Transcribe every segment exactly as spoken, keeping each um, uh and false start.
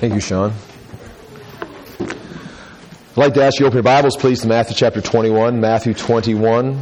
Thank you, Sean. I'd like to ask you to open your Bibles, please, to Matthew chapter twenty-one. Matthew twenty-one.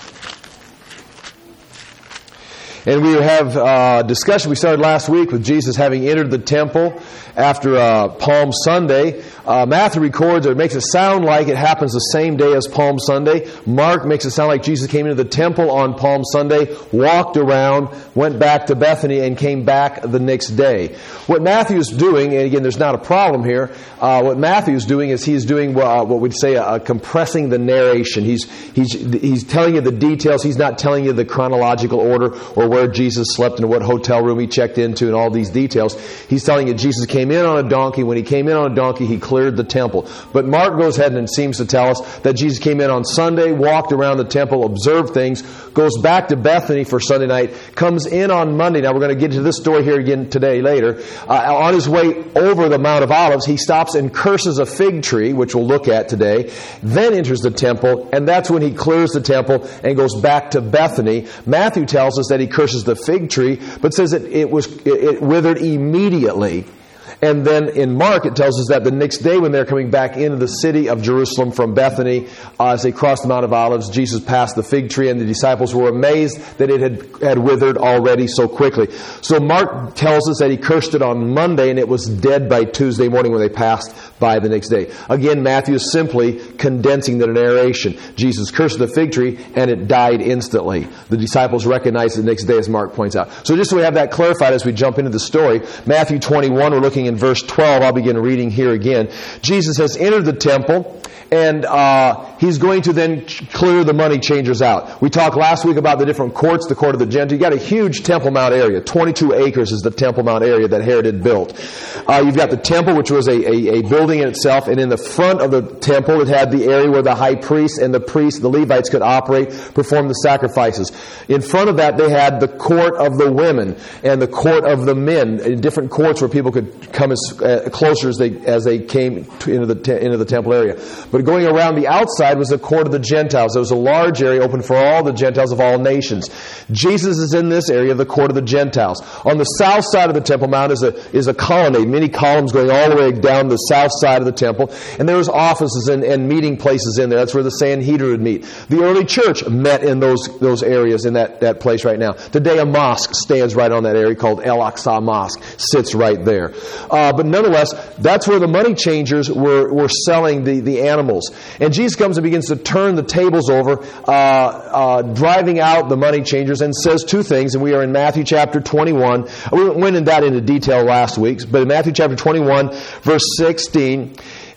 And we have a discussion we started last week with Jesus having entered the temple after uh, Palm Sunday. Uh, Matthew records, or it makes it sound like it happens the same day as Palm Sunday. Mark makes it sound like Jesus came into the temple on Palm Sunday, walked around, went back to Bethany, and came back the next day. What Matthew is doing, and again, there's not a problem here, uh, what Matthew is doing is he's doing uh, what we'd say uh, compressing the narration. He's, he's, he's telling you the details. He's not telling you the chronological order or where Jesus slept and what hotel room he checked into and all these details. He's telling you Jesus came in on a donkey. When he came in on a donkey, he cleared the temple. But Mark goes ahead and seems to tell us that Jesus came in on Sunday, walked around the temple, observed things, goes back to Bethany for Sunday night, comes in on Monday. Now we're going to get to this story here again today later. Uh, on his way over the Mount of Olives, he stops and curses a fig tree, which we'll look at today, then enters the temple, and that's when he clears the temple and goes back to Bethany. Matthew tells us that he curses the fig tree, but says that it was it, it withered immediately. And then in Mark, it tells us that the next day when they're coming back into the city of Jerusalem from Bethany, uh, as they crossed the Mount of Olives, Jesus passed the fig tree, and the disciples were amazed that it had, had withered already so quickly. So Mark tells us that he cursed it on Monday, and it was dead by Tuesday morning when they passed by the next day. Again, Matthew is simply condensing the narration. Jesus cursed the fig tree, and it died instantly. The disciples recognized it the next day, as Mark points out. So just so we have that clarified as we jump into the story, Matthew twenty-one, we're looking in verse twelve. I'll begin reading here again. Jesus has entered the temple, and uh, he's going to then clear the money changers out. We talked last week about the different courts, the court of the Gentiles. You've got a huge Temple Mount area. twenty-two acres is the Temple Mount area that Herod had built. Uh, you've got the temple, which was a, a, a building in itself, and in the front of the temple it had the area where the high priest and the priests, the Levites, could operate, perform the sacrifices. In front of that they had the court of the women and the court of the men, different courts where people could come as uh, closer as they as they came to, into the te- into the temple area. But going around the outside was the court of the Gentiles. There was a large area open for all the Gentiles of all nations. Jesus is in this area, the court of the Gentiles. On the south side of the Temple Mount is a is a colonnade, many columns going all the way down the south side of the temple, and there was offices and, and meeting places in there. That's where the Sanhedrin would meet. The early church met in those those areas in that, that place right now. Today a mosque stands right on that area called El Aqsa Mosque, sits right there. Uh, but nonetheless, that's where the money changers were, were selling the, the animals. And Jesus comes and begins to turn the tables over, uh, uh, driving out the money changers, and says two things. And we are in Matthew chapter twenty-one. We went into that into detail last week, but in Matthew chapter twenty-one, verse sixteen,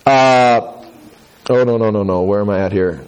uh, oh, no, no, no, no, where am I at here?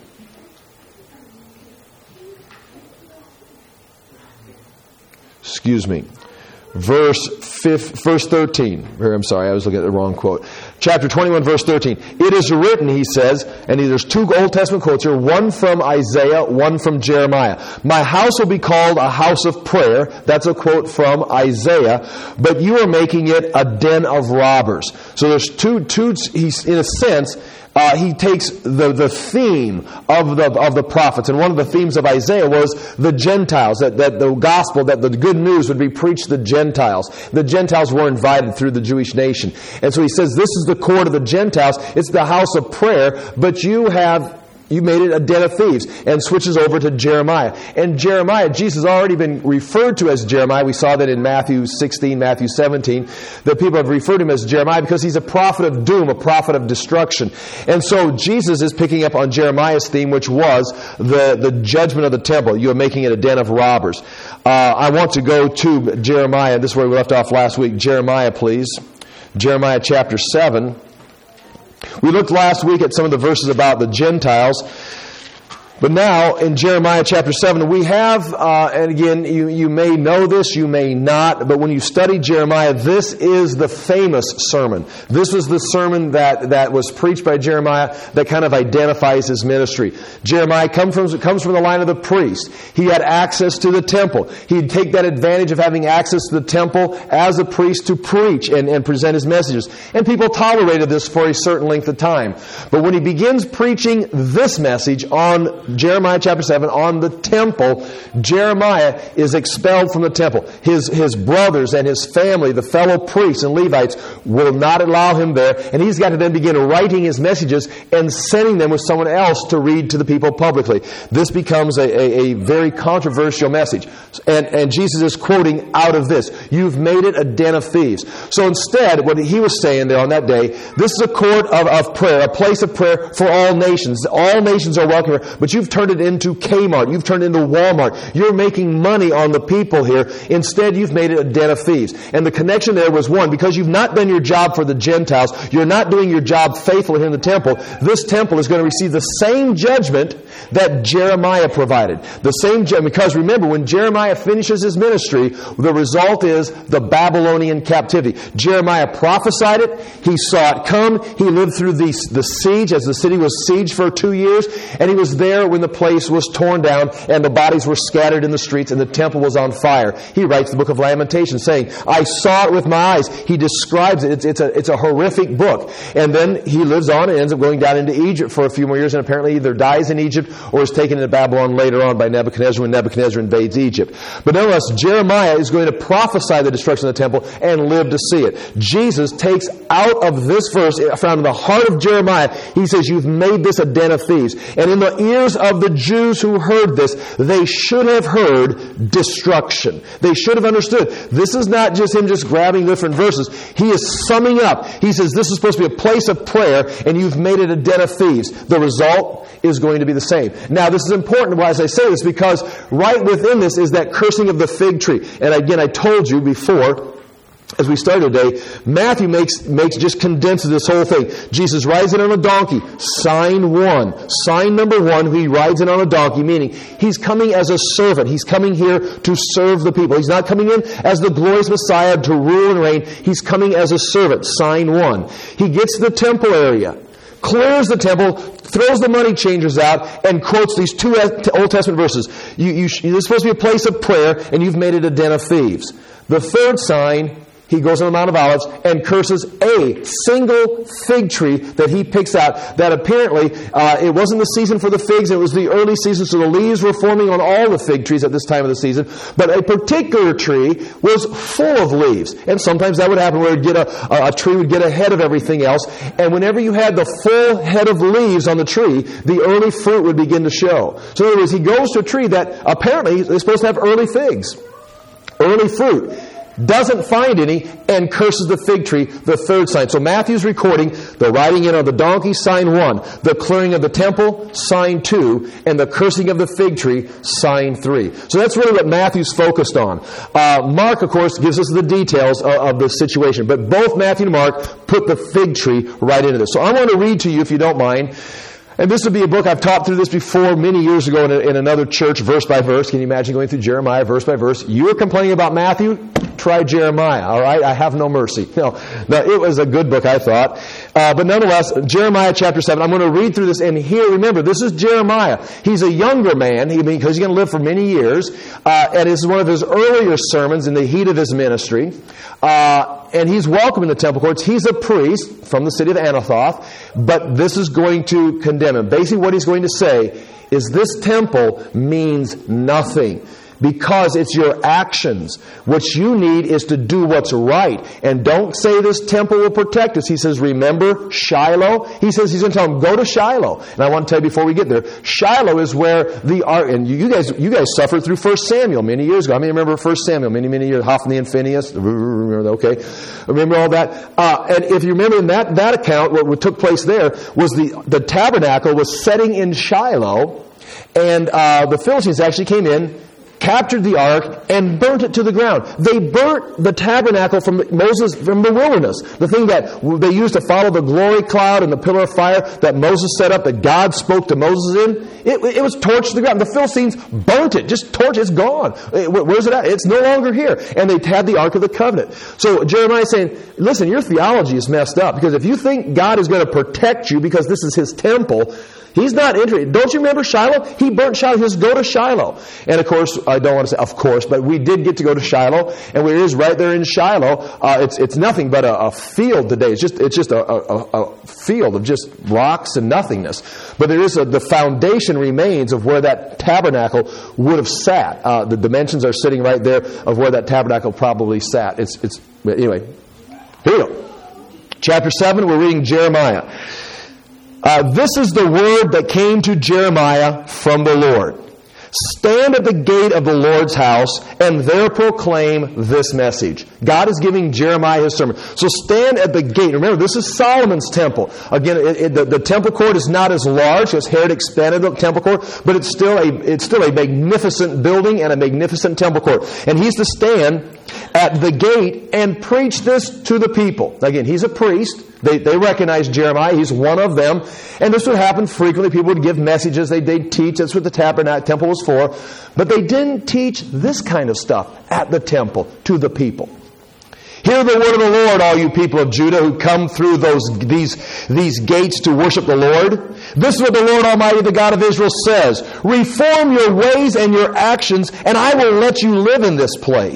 Excuse me. Verse fifth, verse thirteen. I'm sorry, I was looking at the wrong quote. Chapter twenty-one, verse thirteen. It is written, he says, and there's two Old Testament quotes here, one from Isaiah, one from Jeremiah. My house will be called a house of prayer. That's a quote from Isaiah. But you are making it a den of robbers. So there's two, two he's, in a sense, Uh, he takes the, the theme of the of the prophets, and one of the themes of Isaiah was the Gentiles, that, that the gospel, that the good news would be preached to the Gentiles. The Gentiles were invited through the Jewish nation. And so he says, this is the court of the Gentiles, it's the house of prayer, but you have You made it a den of thieves, and switches over to Jeremiah. And Jeremiah, Jesus has already been referred to as Jeremiah. We saw that in Matthew sixteen, Matthew seventeen, that people have referred to him as Jeremiah because he's a prophet of doom, a prophet of destruction. And so Jesus is picking up on Jeremiah's theme, which was the, the judgment of the temple. You are making it a den of robbers. Uh, I want to go to Jeremiah. This is where we left off last week. Jeremiah, please. Jeremiah chapter seven. We looked last week at some of the verses about the Gentiles. But now, in Jeremiah chapter seven, we have, uh, and again, you, you may know this, you may not, but when you study Jeremiah, this is the famous sermon. This was the sermon that, that was preached by Jeremiah that kind of identifies his ministry. Jeremiah come from, comes from the line of the priest. He had access to the temple. He'd take that advantage of having access to the temple as a priest to preach and, and present his messages. And people tolerated this for a certain length of time. But when he begins preaching this message on Jeremiah chapter seven, on the temple, Jeremiah is expelled from the temple. His, his brothers and his family, the fellow priests and Levites, will not allow him there. And he's got to then begin writing his messages and sending them with someone else to read to the people publicly. This becomes a, a, a very controversial message. And, and Jesus is quoting out of this. You've made it a den of thieves. So instead, what he was saying there on that day, this is a court of, of prayer, a place of prayer for all nations. All nations are welcome here, but you've turned it into Kmart. You've turned it into Walmart. You're making money on the people here. Instead, you've made it a den of thieves. And the connection there was, one, because you've not done your job for the Gentiles, you're not doing your job faithfully here in the temple, this temple is going to receive the same judgment that Jeremiah provided. The same judgment, because remember, when Jeremiah finishes his ministry, the result is the Babylonian captivity. Jeremiah prophesied it. He saw it come. He lived through the, the siege, as the city was sieged for two years, and he was there when the place was torn down and the bodies were scattered in the streets and the temple was on fire. He writes the book of Lamentations saying, I saw it with my eyes. He describes it. It's, it's, a, it's a horrific book. And then he lives on and ends up going down into Egypt for a few more years, and apparently either dies in Egypt or is taken into Babylon later on by Nebuchadnezzar when Nebuchadnezzar invades Egypt. But nonetheless, Jeremiah is going to prophesy the destruction of the temple and live to see it. Jesus takes out of this verse, found in the heart of Jeremiah, he says, you've made this a den of thieves. And in the ears of the Jews who heard this, they should have heard destruction. They should have understood. This is not just him just grabbing different verses. He is summing up. He says, this is supposed to be a place of prayer, and you've made it a den of thieves. The result is going to be the same. Now, this is important as I say this, because right within this is that cursing of the fig tree. And again, I told you before, as we started today, Matthew makes makes just condenses this whole thing. Jesus rides in on a donkey. Sign one. Sign number one, he rides in on a donkey, meaning he's coming as a servant. He's coming here to serve the people. He's not coming in as the glorious Messiah to rule and reign. He's coming as a servant. Sign one. He gets to the temple area, clears the temple, throws the money changers out, and quotes these two Old Testament verses. You, you, this is supposed to be a place of prayer, and you've made it a den of thieves. The third sign, he goes on the Mount of Olives and curses a single fig tree that he picks out that apparently uh, it wasn't the season for the figs, it was the early season, so the leaves were forming on all the fig trees at this time of the season. But a particular tree was full of leaves. And sometimes that would happen where it'd get a, a tree would get ahead of everything else. And whenever you had the full head of leaves on the tree, the early fruit would begin to show. So in other words, he goes to a tree that apparently is supposed to have early figs, early fruit. Doesn't find any, and curses the fig tree, the third sign. So Matthew's recording the riding in on the donkey, sign one, the clearing of the temple, sign two, and the cursing of the fig tree, sign three. So that's really what Matthew's focused on. Uh, Mark, of course, gives us the details of, of the situation, but both Matthew and Mark put the fig tree right into this. So I want to read to you, if you don't mind. And this would be a book, I've taught through this before many years ago in, a, in another church, verse by verse. Can you imagine going through Jeremiah verse by verse? You were complaining about Matthew? Try Jeremiah, all right? I have no mercy. No, no, it was a good book, I thought. Uh, but nonetheless, Jeremiah chapter seven, I'm going to read through this. And here, remember, this is Jeremiah. He's a younger man, he, because he's going to live for many years. Uh, and this is one of his earlier sermons in the heat of his ministry. Uh, and he's welcome in the temple courts. He's a priest from the city of Anathoth. But this is going to condemn him. Basically what he's going to say is this temple means nothing, because it's your actions. What you need is to do what's right. And don't say this temple will protect us. He says, remember Shiloh? He says he's going to tell them, go to Shiloh. And I want to tell you before we get there, Shiloh is where the ark, and you guys you guys suffered through First Samuel many years ago. I mean, remember First Samuel, many, many years, Hophni and Phinehas. Remember that, okay? Remember all that? Uh, and if you remember in that, that account, what took place there was the, the tabernacle was setting in Shiloh, and uh, the Philistines actually came in, captured the ark, and burnt it to the ground. They burnt the tabernacle from Moses, from the wilderness. The thing that they used to follow the glory cloud and the pillar of fire that Moses set up, that God spoke to Moses in, it, it was torched to the ground. The Philistines burnt it. Just torch, it's gone. Where's it at? It's no longer here. And they had the Ark of the Covenant. So Jeremiah is saying, listen, your theology is messed up, because if you think God is going to protect you because this is His temple, He's not interested. Don't you remember Shiloh? He burnt Shiloh. He says, go to Shiloh. And of course, I don't want to say of course, but we did get to go to Shiloh, and it is right there in Shiloh. Uh, it's it's nothing but a, a field today. It's just it's just a, a, a field of just rocks and nothingness. But there is a, the foundation remains of where that tabernacle would have sat. Uh, the dimensions are sitting right there of where that tabernacle probably sat. It's it's anyway. Here we go. Chapter seven. We're reading Jeremiah. Uh, this is the word that came to Jeremiah from the Lord. Stand at the gate of the Lord's house and there proclaim this message. God is giving Jeremiah his sermon. So stand at the gate. Remember, this is Solomon's temple. Again, it, it, the, the temple court is not as large as Herod expanded the temple court, but it's still a it's still a magnificent building and a magnificent temple court. And he's to stand at the gate and preach this to the people. Again, he's a priest. They, they recognize Jeremiah. He's one of them. And this would happen frequently. People would give messages. They, they'd teach. That's what the tabernacle temple was for. But they didn't teach this kind of stuff at the temple to the people. Hear the word of the Lord, all you people of Judah who come through those these, these gates to worship the Lord. This is what the Lord Almighty, the God of Israel, says. Reform your ways and your actions, and I will let you live in this place.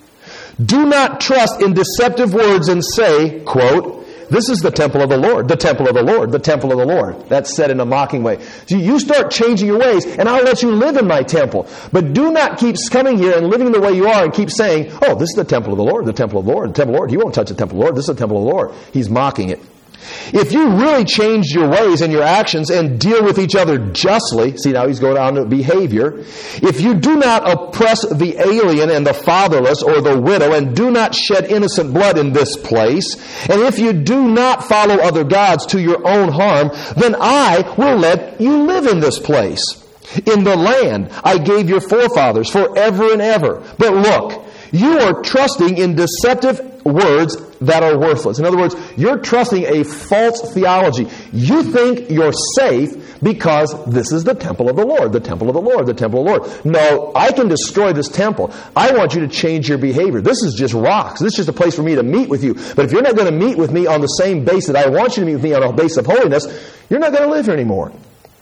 Do not trust in deceptive words and say, quote, this is the temple of the Lord, the temple of the Lord, the temple of the Lord. That's said in a mocking way. So you start changing your ways, and I'll let you live in my temple. But do not keep coming here and living the way you are and keep saying, oh, this is the temple of the Lord, the temple of the Lord, the temple of the Lord. You won't touch the temple of the Lord. This is the temple of the Lord. He's mocking it. If you really changed your ways and your actions and deal with each other justly, see now he's going on to behavior. If you do not oppress the alien and the fatherless or the widow and do not shed innocent blood in this place, and if you do not follow other gods to your own harm, then I will let you live in this place, in the land I gave your forefathers forever and ever. But look, you are trusting in deceptive words that are worthless. In other words, you're trusting a false theology. You think you're safe because this is the temple of the Lord, the temple of the Lord, the temple of the Lord. No, I can destroy this temple. I want you to change your behavior. This is just rocks. This is just a place for me to meet with you. But if you're not going to meet with me on the same base that I want you to meet with me on a base of holiness, you're not going to live here anymore.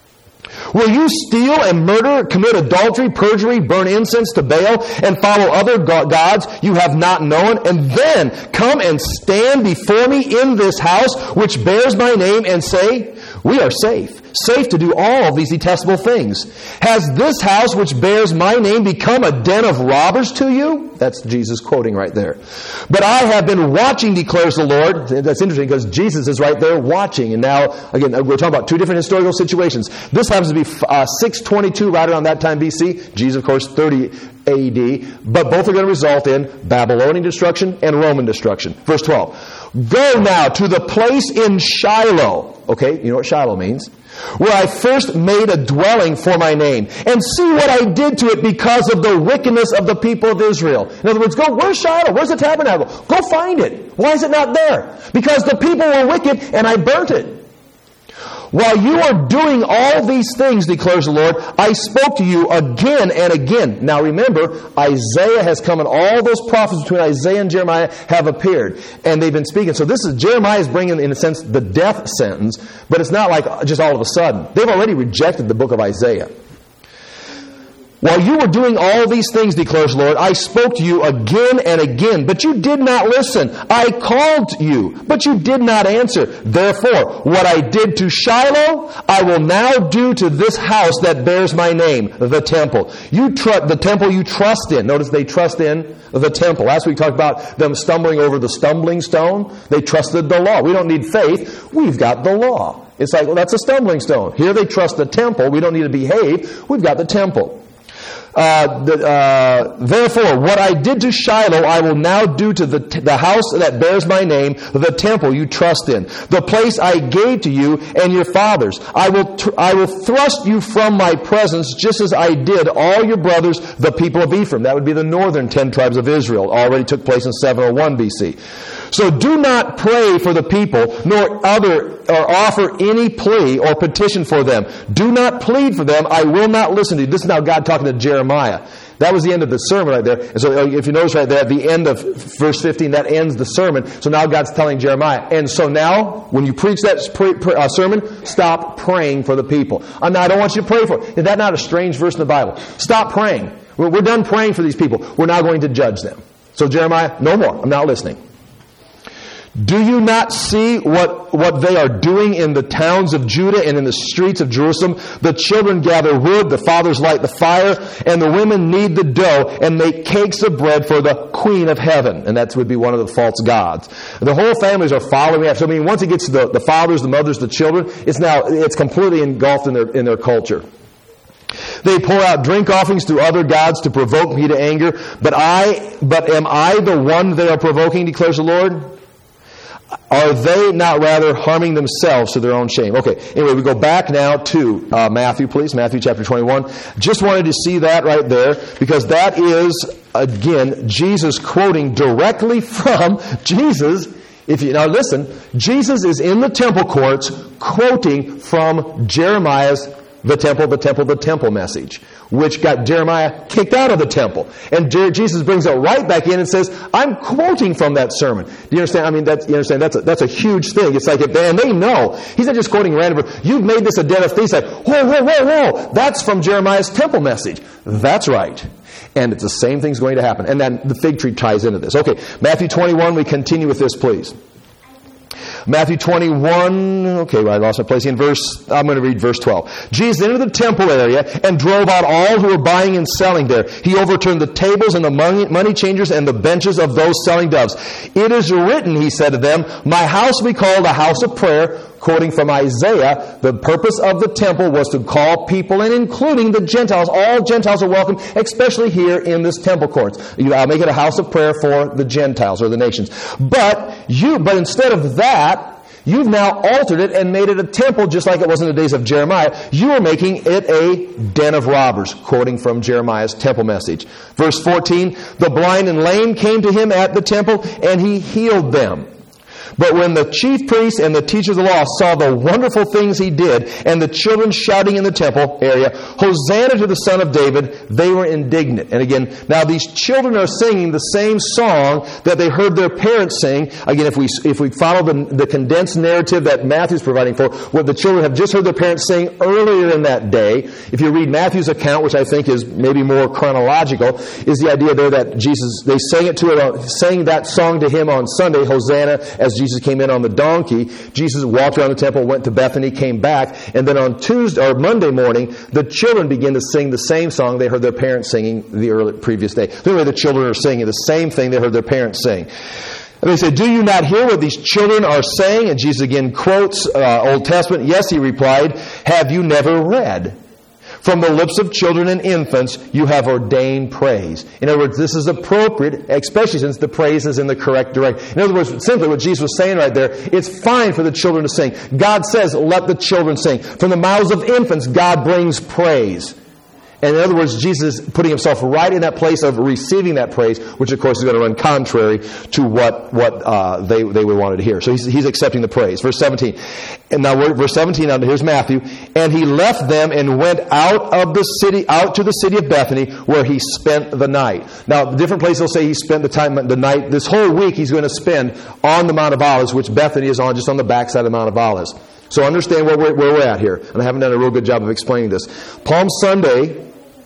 Will you steal and murder, commit adultery, perjury, burn incense to Baal, and follow other gods you have not known, and then come and stand before me in this house which bears my name and say, we are safe, safe to do all of these detestable things? Has this house which bears my name become a den of robbers to you? That's Jesus quoting right there. But I have been watching, declares the Lord. That's interesting because Jesus is right there watching. And now, again, we're talking about two different historical situations. This happens to be uh, six twenty-two, right around that time B C. Jesus, of course, thirty A D. But both are going to result in Babylonian destruction and Roman destruction. Verse twelve. Go now to the place in Shiloh. Okay, you know what Shiloh means. Where I first made a dwelling for my name. And see what I did to it because of the wickedness of the people of Israel. In other words, go, where's Shiloh? Where's the tabernacle? Go find it. Why is it not there? Because the people were wicked and I burnt it. While you are doing all these things, declares the Lord, I spoke to you again and again. Now remember, Isaiah has come and all those prophets between Isaiah and Jeremiah have appeared. And they've been speaking. So this is, Jeremiah is bringing, in a sense, the death sentence. But it's not like just all of a sudden. They've already rejected the book of Isaiah. While you were doing all these things, declares the Lord, I spoke to you again and again, but you did not listen. I called you, but you did not answer. Therefore, what I did to Shiloh, I will now do to this house that bears my name, the temple. You tr- the temple you trust in. Notice they trust in the temple. Last week we talked about them stumbling over the stumbling stone. They trusted the law. We don't need faith. We've got the law. It's like, well, that's a stumbling stone. Here they trust the temple. We don't need to behave. We've got the temple. Uh, the, uh, therefore, what I did to Shiloh, I will now do to the, the house that bears my name, the temple you trust in, the place I gave to you and your fathers. I will, tr- I will thrust you from my presence, just as I did all your brothers, the people of Ephraim. That would be the northern ten tribes of Israel. Already took place in seven oh one B C. So do not pray for the people, nor other or offer any plea or petition for them. Do not plead for them. I will not listen to you. This is now God talking to Jeremiah. That was the end of the sermon right there. And so if you notice right there, at the end of verse fifteen, that ends the sermon. So now God's telling Jeremiah, and so now, when you preach that pre- pre- uh, sermon, stop praying for the people. Uh, now, I don't want you to pray for it. Is that not a strange verse in the Bible? Stop praying. We're, we're done praying for these people. We're now going to judge them. So Jeremiah, no more. I'm not listening. Do you not see what, what they are doing in the towns of Judah and in the streets of Jerusalem? The children gather wood, the fathers light the fire, and the women knead the dough and make cakes of bread for the queen of heaven. And that would be one of the false gods. The whole families are following after. I mean, once it gets to the, the fathers, the mothers, the children, it's now it's completely engulfed in their in their culture. They pour out drink offerings to other gods to provoke me to anger. But I, but am I the one they are provoking, declares the Lord? Are they not rather harming themselves to their own shame? Okay, anyway, we go back now to uh, Matthew, please. Matthew chapter twenty-one. Just wanted to see that right there, because that is, again, Jesus quoting directly from Jesus. If you now listen, Jesus is in the temple courts quoting from Jeremiah's the temple, the temple, the temple message, which got Jeremiah kicked out of the temple. And Jesus brings it right back in and says, I'm quoting from that sermon. Do you understand? I mean, that's, you understand? That's a, that's a huge thing. It's like, if they, and they know. He's not just quoting random. You've made this a den of thieves. Like, whoa, whoa, whoa, whoa. That's from Jeremiah's temple message. That's right. And it's the same thing's going to happen. And then the fig tree ties into this. Okay, Matthew twenty-one, we continue with this, please. Matthew twenty-one, okay, I lost my place in verse, I'm going to read verse twelve. Jesus entered the temple area and drove out all who were buying and selling there. He overturned the tables and the money, money changers and the benches of those selling doves. It is written, he said to them, my house will be called a house of prayer. Quoting from Isaiah, the purpose of the temple was to call people, and including the Gentiles. All Gentiles are welcome, especially here in this temple courts. I'll make it a house of prayer for the Gentiles or the nations. But you, but instead of that, you've now altered it and made it a temple, just like it was in the days of Jeremiah. You are making it a den of robbers, quoting from Jeremiah's temple message. Verse fourteen, the blind and lame came to him at the temple, and he healed them. But when the chief priests and the teachers of the law saw the wonderful things he did, and the children shouting in the temple area, Hosanna to the Son of David, they were indignant. And again, now these children are singing the same song that they heard their parents sing. Again, if we if we follow the, the condensed narrative that Matthew's providing for, what the children have just heard their parents sing earlier in that day. If you read Matthew's account, which I think is maybe more chronological, is the idea there that Jesus, they sang it to it, sang that song to him on Sunday, Hosanna, as Jesus came in on the donkey. Jesus walked around the temple, went to Bethany, came back, and then on Tuesday or Monday morning, the children began to sing the same song they heard their parents singing the early previous day. The way the children are singing the same thing they heard their parents sing. And they say, do you not hear what these children are saying? And Jesus again quotes uh, Old Testament. Yes, he replied, have you never read? From the lips of children and infants, you have ordained praise. In other words, this is appropriate, especially since the praise is in the correct direction. In other words, simply what Jesus was saying right there, it's fine for the children to sing. God says, let the children sing. From the mouths of infants, God brings praise. And in other words, Jesus is putting himself right in that place of receiving that praise, which of course is going to run contrary to what what uh, they they would wanted to hear. So he's, he's accepting the praise. Verse seventeen. And now verse seventeen, now here's Matthew. And he left them and went out of the city, out to the city of Bethany, where he spent the night. Now, different places will say he spent the time, the night. This whole week he's going to spend on the Mount of Olives, which Bethany is on, just on the backside of the Mount of Olives. So understand where we're, where we're at here. And I haven't done a real good job of explaining this. Palm Sunday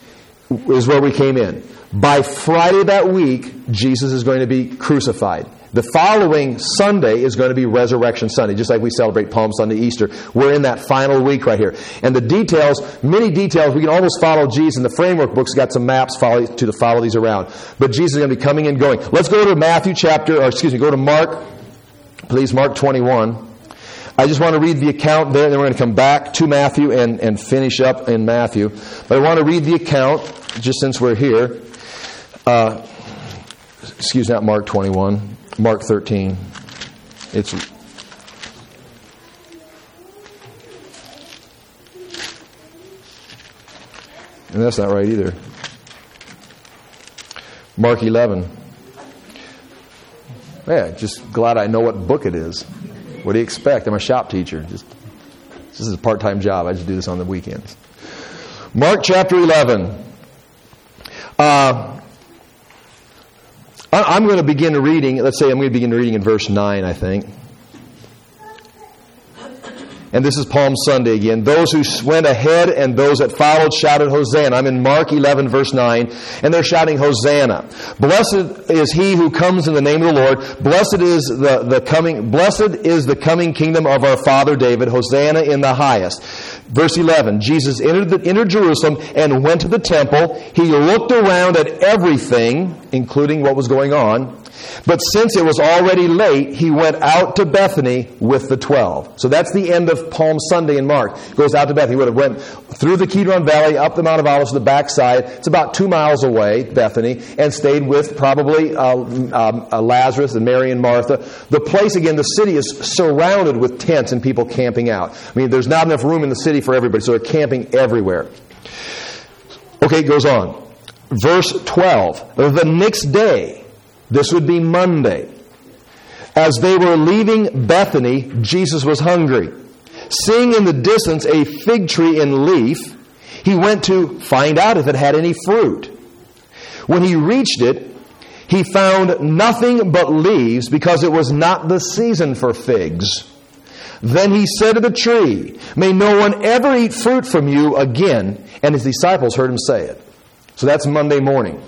is where we came in. By Friday that week, Jesus is going to be crucified. The following Sunday is going to be Resurrection Sunday, just like we celebrate Palm Sunday, Easter. We're in that final week right here. And the details, many details, we can almost follow Jesus. In the framework book's got some maps follow, to follow these around. But Jesus is going to be coming and going. Let's go to Matthew chapter, or excuse me, go to Mark, please, Mark twenty-one. I just want to read the account there, and then we're going to come back to Matthew and, and finish up in Matthew. But I want to read the account, just since we're here. Uh, excuse me, not Mark twenty-one, Mark thirteen. It's and that's not right either. Mark eleven. Yeah, just glad I know what book it is. What do you expect? I'm a shop teacher. Just this is a part-time job. I just do this on the weekends. Mark chapter eleven. Uh, Uh, I'm going to begin reading, let's say I'm going to begin reading in verse nine, I think. And this is Palm Sunday again. Those who went ahead and those that followed shouted, Hosanna. I'm in Mark eleven, verse nine, and they're shouting, Hosanna. Blessed is he who comes in the name of the Lord. Blessed is the, the coming, blessed is the coming kingdom of our father David. Hosanna in the highest. Verse eleven, Jesus entered, the, entered Jerusalem and went to the temple. He looked around at everything, including what was going on. But since it was already late, he went out to Bethany with the twelve. So that's the end of Palm Sunday in Mark. He goes out to Bethany. He would have went through the Kidron Valley, up the Mount of Olives to the backside. It's about two miles away, Bethany, and stayed with probably uh, um, uh, Lazarus and Mary and Martha. The place, again, the city is surrounded with tents and people camping out. I mean, there's not enough room in the city for everybody, so they're camping everywhere. Okay, it goes on. Verse twelve. The next day, this would be Monday, as they were leaving Bethany, Jesus was hungry. Seeing in the distance a fig tree in leaf, he went to find out if it had any fruit. When he reached it, he found nothing but leaves, because it was not the season for figs. Then he said to the tree, May no one ever eat fruit from you again. And his disciples heard him say it. So that's Monday morning.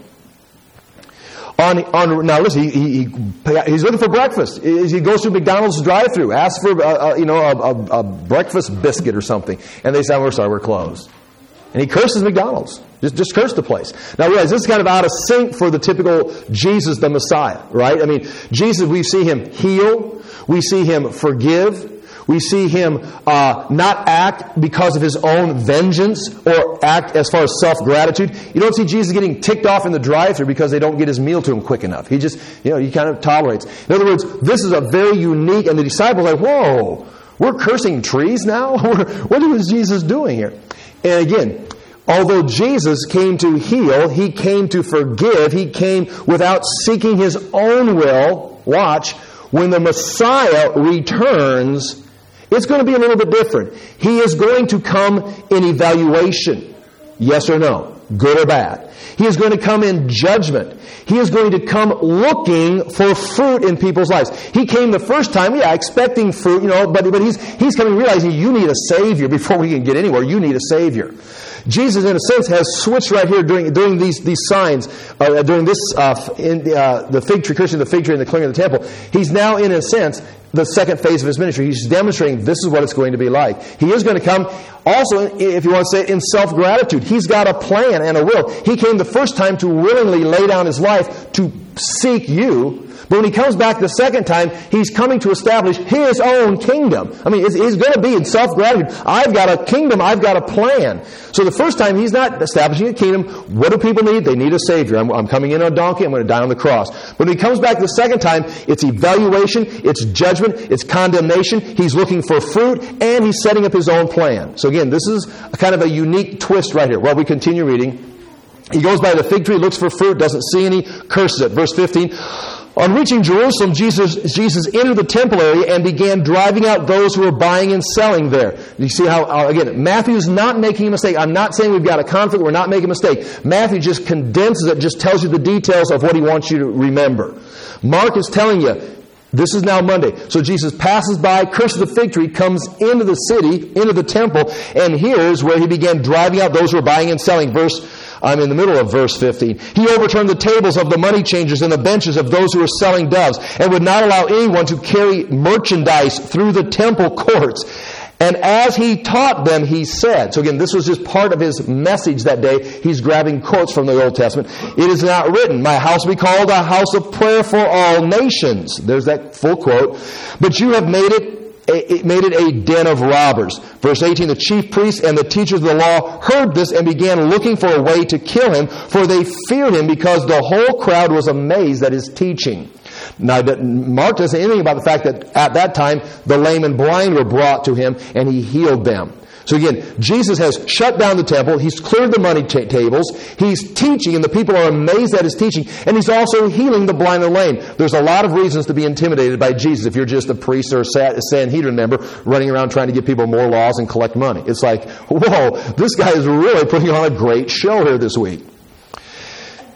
On, on, now listen, he, he, he's looking for breakfast. He goes through McDonald's drive-thru, asks for uh, uh, you know a, a, a breakfast biscuit or something, and they say, "We're sorry, we're closed." And he curses McDonald's. Just, just curse the place. Now realize this is kind of out of sync for the typical Jesus, the Messiah, right? I mean, Jesus, we see him heal, we see him forgive. We see him uh, not act because of his own vengeance or act as far as self-gratitude. You don't see Jesus getting ticked off in the drive-thru because they don't get his meal to him quick enough. He just, you know, he kind of tolerates. In other words, this is a very unique, and the disciples are like, whoa, we're cursing trees now? What is Jesus doing here? And again, although Jesus came to heal, he came to forgive, he came without seeking his own will. Watch, when the Messiah returns, it's going to be a little bit different. He is going to come in evaluation. Yes or no? Good or bad? He is going to come in judgment. He is going to come looking for fruit in people's lives. He came the first time, yeah, expecting fruit, you know, but, but he's, he's coming realizing you need a Savior before we can get anywhere. You need a Savior. Jesus, in a sense, has switched right here during during these these signs, uh, during this uh, in the, uh, the fig tree, cursing the fig tree and the clearing of the temple. He's now, in a sense, the second phase of his ministry. He's demonstrating this is what it's going to be like. He is going to come also, if you want to say, in self-gratitude. He's got a plan and a will. He came the first time to willingly lay down his life to seek you. But when he comes back the second time, he's coming to establish his own kingdom. I mean, he's going to be in self-gratitude. I've got a kingdom. I've got a plan. So the first time, he's not establishing a kingdom. What do people need? They need a Savior. I'm, I'm coming in on a donkey. I'm going to die on the cross. But when he comes back the second time, it's evaluation, it's judgment, it's condemnation. He's looking for fruit, and he's setting up his own plan. So again, this is a kind of a unique twist right here. Well, we continue reading. He goes by the fig tree, looks for fruit, doesn't see any, curses it. Verse fifteen. On reaching Jerusalem, Jesus, Jesus entered the temple area and began driving out those who were buying and selling there. You see how, uh, again, Matthew's not making a mistake. I'm not saying we've got a conflict. We're not making a mistake. Matthew just condenses it, just tells you the details of what he wants you to remember. Mark is telling you, this is now Monday. So Jesus passes by, curses the fig tree, comes into the city, into the temple, and here's where he began driving out those who were buying and selling. Verse I'm in the middle of verse fifteen. He overturned the tables of the money changers and the benches of those who were selling doves, and would not allow anyone to carry merchandise through the temple courts. And as he taught them, he said, so again, this was just part of his message that day. He's grabbing quotes from the Old Testament. It is not written, my house will be called a house of prayer for all nations. There's that full quote. But you have made it It made it a den of robbers. Verse eighteen, the chief priests and the teachers of the law heard this and began looking for a way to kill him, for they feared him because the whole crowd was amazed at his teaching. Now, Mark doesn't say anything about the fact that at that time the lame and blind were brought to him and he healed them. So again, Jesus has shut down the temple. He's cleared the money t- tables. He's teaching, and the people are amazed at his teaching. And he's also healing the blind and lame. There's a lot of reasons to be intimidated by Jesus if you're just a priest or a Sanhedrin member running around trying to give people more laws and collect money. It's like, whoa, this guy is really putting on a great show here this week.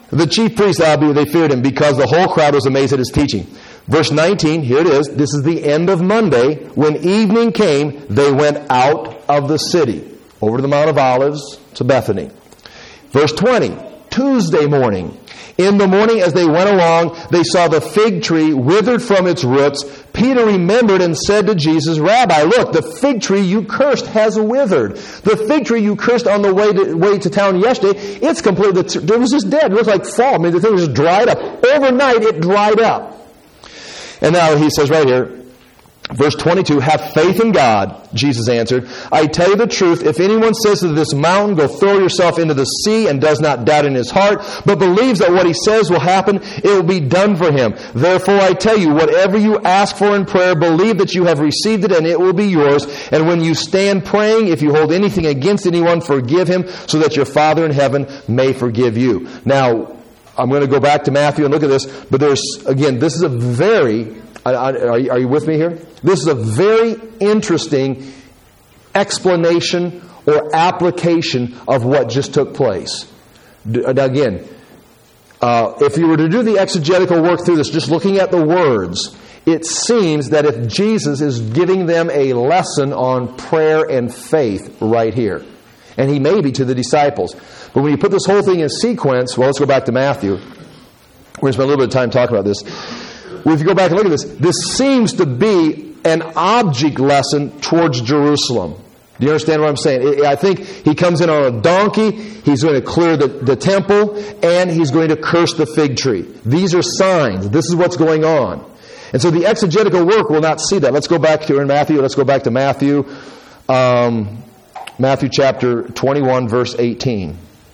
The chief priests, uh, they feared him because the whole crowd was amazed at his teaching. Verse nineteen, here it is. This is the end of Monday. When evening came, they went out of the city, over to the Mount of Olives, to Bethany. Verse twenty, Tuesday morning. In the morning as they went along, they saw the fig tree withered from its roots. Peter remembered and said to Jesus, Rabbi, look, the fig tree you cursed has withered. The fig tree you cursed on the way to, way to town yesterday, it's completely, it was just dead. It looked like fall. I mean, the thing was just dried up. Overnight, it dried up. And now he says right here, verse twenty-two, have faith in God, Jesus answered. I tell you the truth, if anyone says to this mountain, go throw yourself into the sea, and does not doubt in his heart, but believes that what he says will happen, it will be done for him. Therefore I tell you, whatever you ask for in prayer, believe that you have received it, and it will be yours. And when you stand praying, if you hold anything against anyone, forgive him, so that your Father in heaven may forgive you. Now, I'm going to go back to Matthew and look at this, but there's, again, this is a very, are you, are you with me here? This is a very interesting explanation or application of what just took place. Again, uh, if you were to do the exegetical work through this, just looking at the words, it seems that if Jesus is giving them a lesson on prayer and faith right here, and he may be to the disciples. But when you put this whole thing in sequence, well, let's go back to Matthew. We're going to spend a little bit of time talking about this. Well, if you go back and look at this, this seems to be an object lesson towards Jerusalem. Do you understand what I'm saying? I think he comes in on a donkey, he's going to clear the, the temple, and he's going to curse the fig tree. These are signs. This is what's going on. And so the exegetical work will not see that. Let's go back to in Matthew. Let's go back to Matthew. Um... Matthew chapter twenty-one, verse eighteen.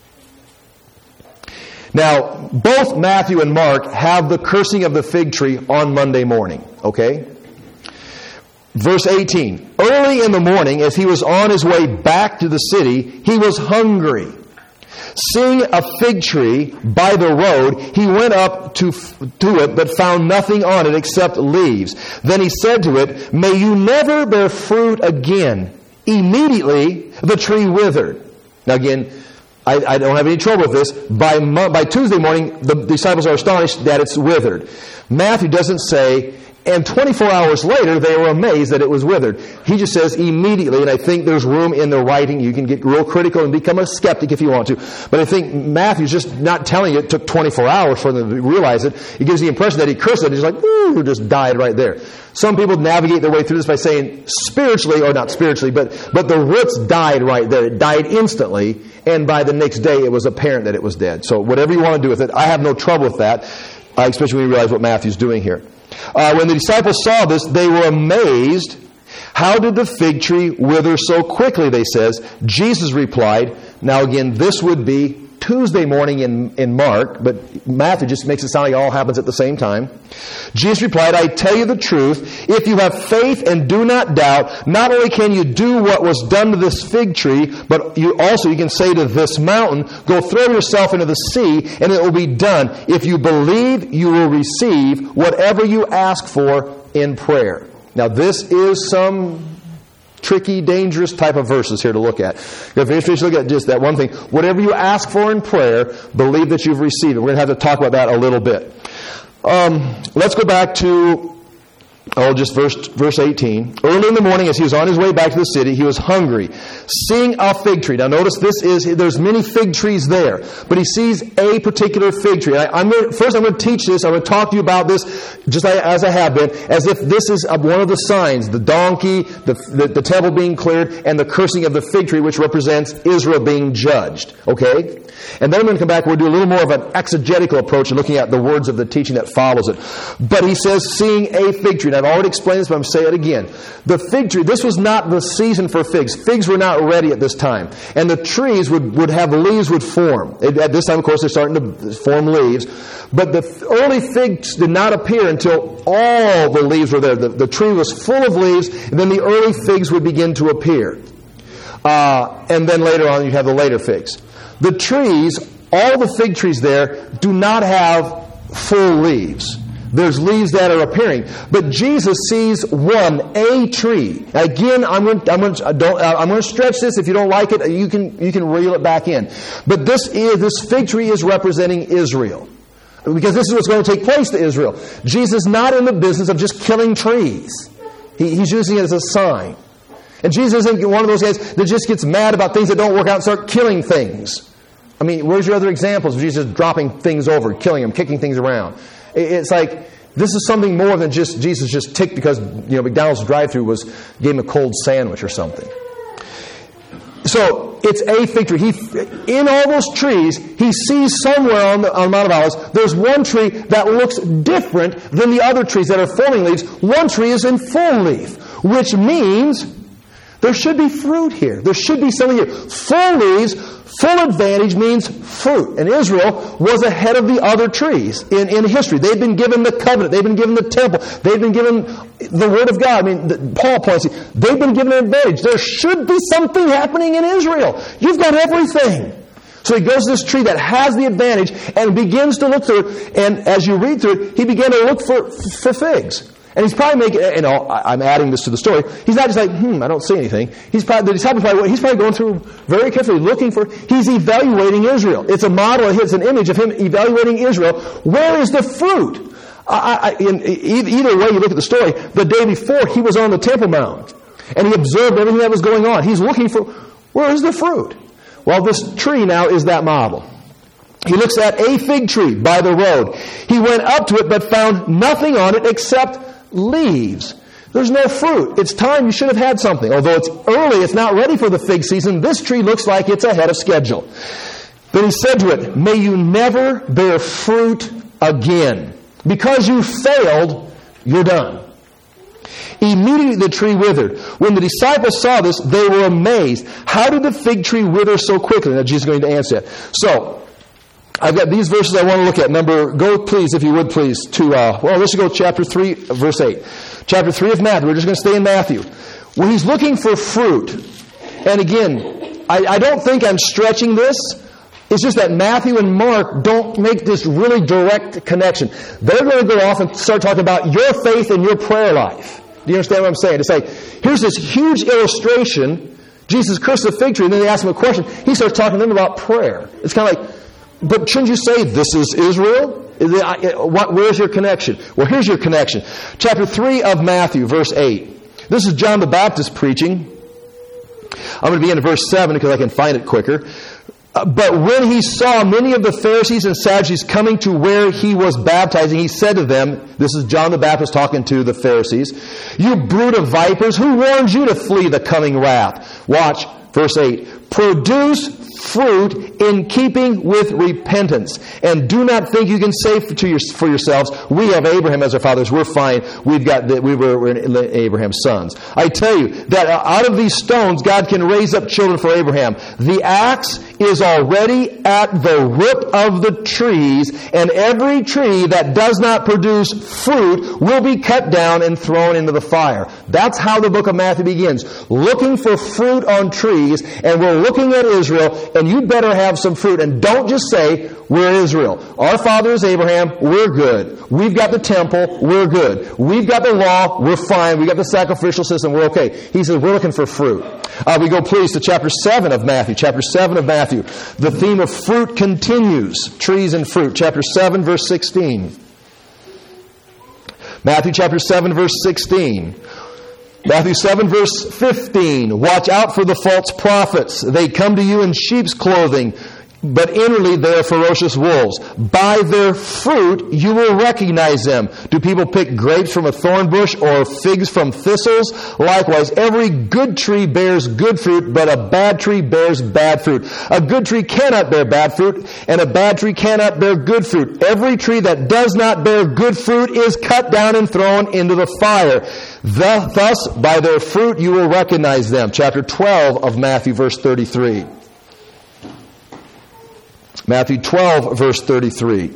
Now, both Matthew and Mark have the cursing of the fig tree on Monday morning. Okay? Verse eighteen. Early in the morning, as he was on his way back to the city, he was hungry. Seeing a fig tree by the road, he went up to, to it, but found nothing on it except leaves. Then he said to it, may you never bear fruit again. Immediately, the tree withered. Now again, I, I don't have any trouble with this. By, by Tuesday morning, the disciples are astonished that it's withered. Matthew doesn't say, and twenty-four hours later, they were amazed that it was withered. He just says immediately, and I think there's room in the writing. You can get real critical and become a skeptic if you want to. But I think Matthew's just not telling you it took twenty-four hours for them to realize it. He gives the impression that he cursed it. He's like, ooh, just died right there. Some people navigate their way through this by saying spiritually, or not spiritually, but, but the roots died right there. It died instantly, and by the next day it was apparent that it was dead. So whatever you want to do with it, I have no trouble with that, uh, especially when you realize what Matthew's doing here. Uh, when the disciples saw this, they were amazed. How did the fig tree wither so quickly, they says. Jesus replied, now again, this would be Tuesday morning in, in Mark, but Matthew just makes it sound like it all happens at the same time. Jesus replied, I tell you the truth, if you have faith and do not doubt, not only can you do what was done to this fig tree, but you also you can say to this mountain, go throw yourself into the sea, and it will be done. If you believe, you will receive whatever you ask for in prayer. Now this is some tricky, dangerous type of verses here to look at. If you just look at just that one thing, whatever you ask for in prayer, believe that you've received it. We're going to have to talk about that a little bit. Um, let's go back to Oh, just verse verse eighteen. Early in the morning, as he was on his way back to the city, he was hungry. Seeing a fig tree. Now notice this is, there's many fig trees there. But he sees a particular fig tree. I, I'm going to, first I'm going to teach this. I'm going to talk to you about this just as I have been, as if this is one of the signs. The donkey, the, the, the temple being cleared, and the cursing of the fig tree, which represents Israel being judged. Okay? And then I'm going to come back, we'll do a little more of an exegetical approach in looking at the words of the teaching that follows it. But he says, seeing a fig tree. Now, I've already explained this, but I'm saying it again. The fig tree, this was not the season for figs. Figs were not ready at this time. And the trees would, would have leaves would form. At this time, of course, they're starting to form leaves. But the early figs did not appear until all the leaves were there. The, the tree was full of leaves, and then the early figs would begin to appear. Uh, and then later on, you have the later figs. The trees, all the fig trees there, do not have full leaves. There's leaves that are appearing. But Jesus sees one, a tree. Again, I'm going, I'm going, to, don't, I'm going to stretch this. If you don't like it, you can, you can reel it back in. But this is, this fig tree is representing Israel. Because this is what's going to take place to Israel. Jesus is not in the business of just killing trees. He, he's using it as a sign. And Jesus isn't one of those guys that just gets mad about things that don't work out and start killing things. I mean, where's your other examples of Jesus dropping things over, killing them, kicking things around? It's like, this is something more than just Jesus just ticked because, you know, McDonald's drive-thru was gave him a cold sandwich or something. So, it's a fig tree. He, in all those trees, he sees somewhere on the, on Mount of Olives, there's one tree that looks different than the other trees that are forming leaves. One tree is in full leaf, which means there should be fruit here. There should be something here. Full leaves, full advantage means fruit. And Israel was ahead of the other trees in, in history. They've been given the covenant. They've been given the temple. They've been given the Word of God. I mean, the, Paul points to it. They've been given an advantage. There should be something happening in Israel. You've got everything. So he goes to this tree that has the advantage and begins to look through it. And as you read through it, he began to look for, for figs. And he's probably making, you know, I'm adding this to the story. He's not just like, hmm, I don't see anything. He's probably, the disciples probably, he's probably going through very carefully, looking for, he's evaluating Israel. It's a model, it's an image of him evaluating Israel. Where is the fruit? I, I, in, either way you look at the story, the day before he was on the Temple Mount. And he observed everything that was going on. He's looking for, where is the fruit? Well, this tree now is that model. He looks at a fig tree by the road. He went up to it but found nothing on it except leaves. There's no fruit. It's time. You should have had something. Although it's early, it's not ready for the fig season. This tree looks like it's ahead of schedule. Then he said to it, may you never bear fruit again. Because you failed, you're done. Immediately the tree withered. When the disciples saw this, they were amazed. How did the fig tree wither so quickly? Now Jesus is going to answer that. So, I've got these verses I want to look at. Number, go please, if you would please, to, uh, well, let's go chapter three, verse eight. Chapter three of Matthew. We're just going to stay in Matthew. When he's looking for fruit, and again, I, I don't think I'm stretching this. It's just that Matthew and Mark don't make this really direct connection. They're going to go off and start talking about your faith and your prayer life. Do you understand what I'm saying? It's like, here's this huge illustration. Jesus cursed the fig tree, and then they ask him a question. He starts talking to them about prayer. It's kind of like, but shouldn't you say, this is Israel? Is it, what, where's your connection? Well, here's your connection. Chapter three of Matthew, verse eight. This is John the Baptist preaching. I'm going to be in verse seven because I can find it quicker. But when he saw many of the Pharisees and Sadducees coming to where he was baptizing, he said to them, this is John the Baptist talking to the Pharisees, you brood of vipers, who warned you to flee the coming wrath? Watch, verse eight. Produce fruit in keeping with repentance. And do not think you can say to your, for yourselves, we have Abraham as our fathers, we're fine, we've got the, we were, we're Abraham's sons. I tell you that out of these stones God can raise up children for Abraham. The axe is already at the root of the trees, and every tree that does not produce fruit will be cut down and thrown into the fire. That's how the book of Matthew begins. Looking for fruit on trees, and we're looking at Israel, and you better have some fruit. And don't just say, we're Israel. Our father is Abraham, we're good. We've got the temple, we're good. We've got the law, we're fine. We've got the sacrificial system, we're okay. He says, we're looking for fruit. Uh, we go please to chapter seven of Matthew. Chapter seven of Matthew. The theme of fruit continues. Trees and fruit. Chapter seven, verse sixteen. Matthew chapter seven, verse sixteen. Matthew seven, verse fifteen. Watch out for the false prophets. They come to you in sheep's clothing, but inwardly they are ferocious wolves. By their fruit you will recognize them. Do people pick grapes from a thorn bush or figs from thistles? Likewise, every good tree bears good fruit, but a bad tree bears bad fruit. A good tree cannot bear bad fruit, and a bad tree cannot bear good fruit. Every tree that does not bear good fruit is cut down and thrown into the fire. Thus, by their fruit you will recognize them. Chapter twelve of Matthew, verse thirty-three. Matthew twelve, verse thirty-three.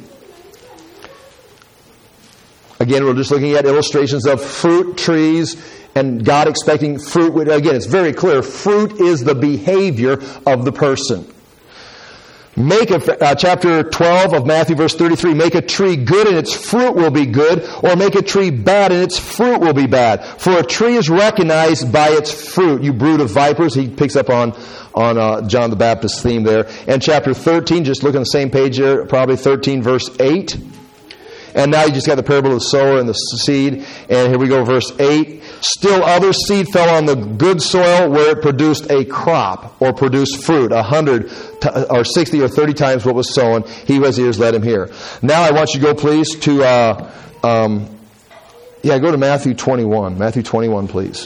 Again, we're just looking at illustrations of fruit trees and God expecting fruit. Again, it's very clear. Fruit is the behavior of the person. Make a, uh, chapter twelve of Matthew, verse thirty-three, make a tree good and its fruit will be good, or make a tree bad and its fruit will be bad. For a tree is recognized by its fruit. You brood of vipers. He picks up on, on uh, John the Baptist's theme there. And chapter thirteen, just look on the same page there, probably thirteen, verse eight. And now you just got the parable of the sower and the seed. And here we go, verse eight. Still other seed fell on the good soil where it produced a crop or produced fruit, a hundred or sixty or thirty times what was sown. He who has ears, let him hear. Now I want you to go, please, to, uh, um, yeah, go to Matthew twenty-one. Matthew twenty-one, please.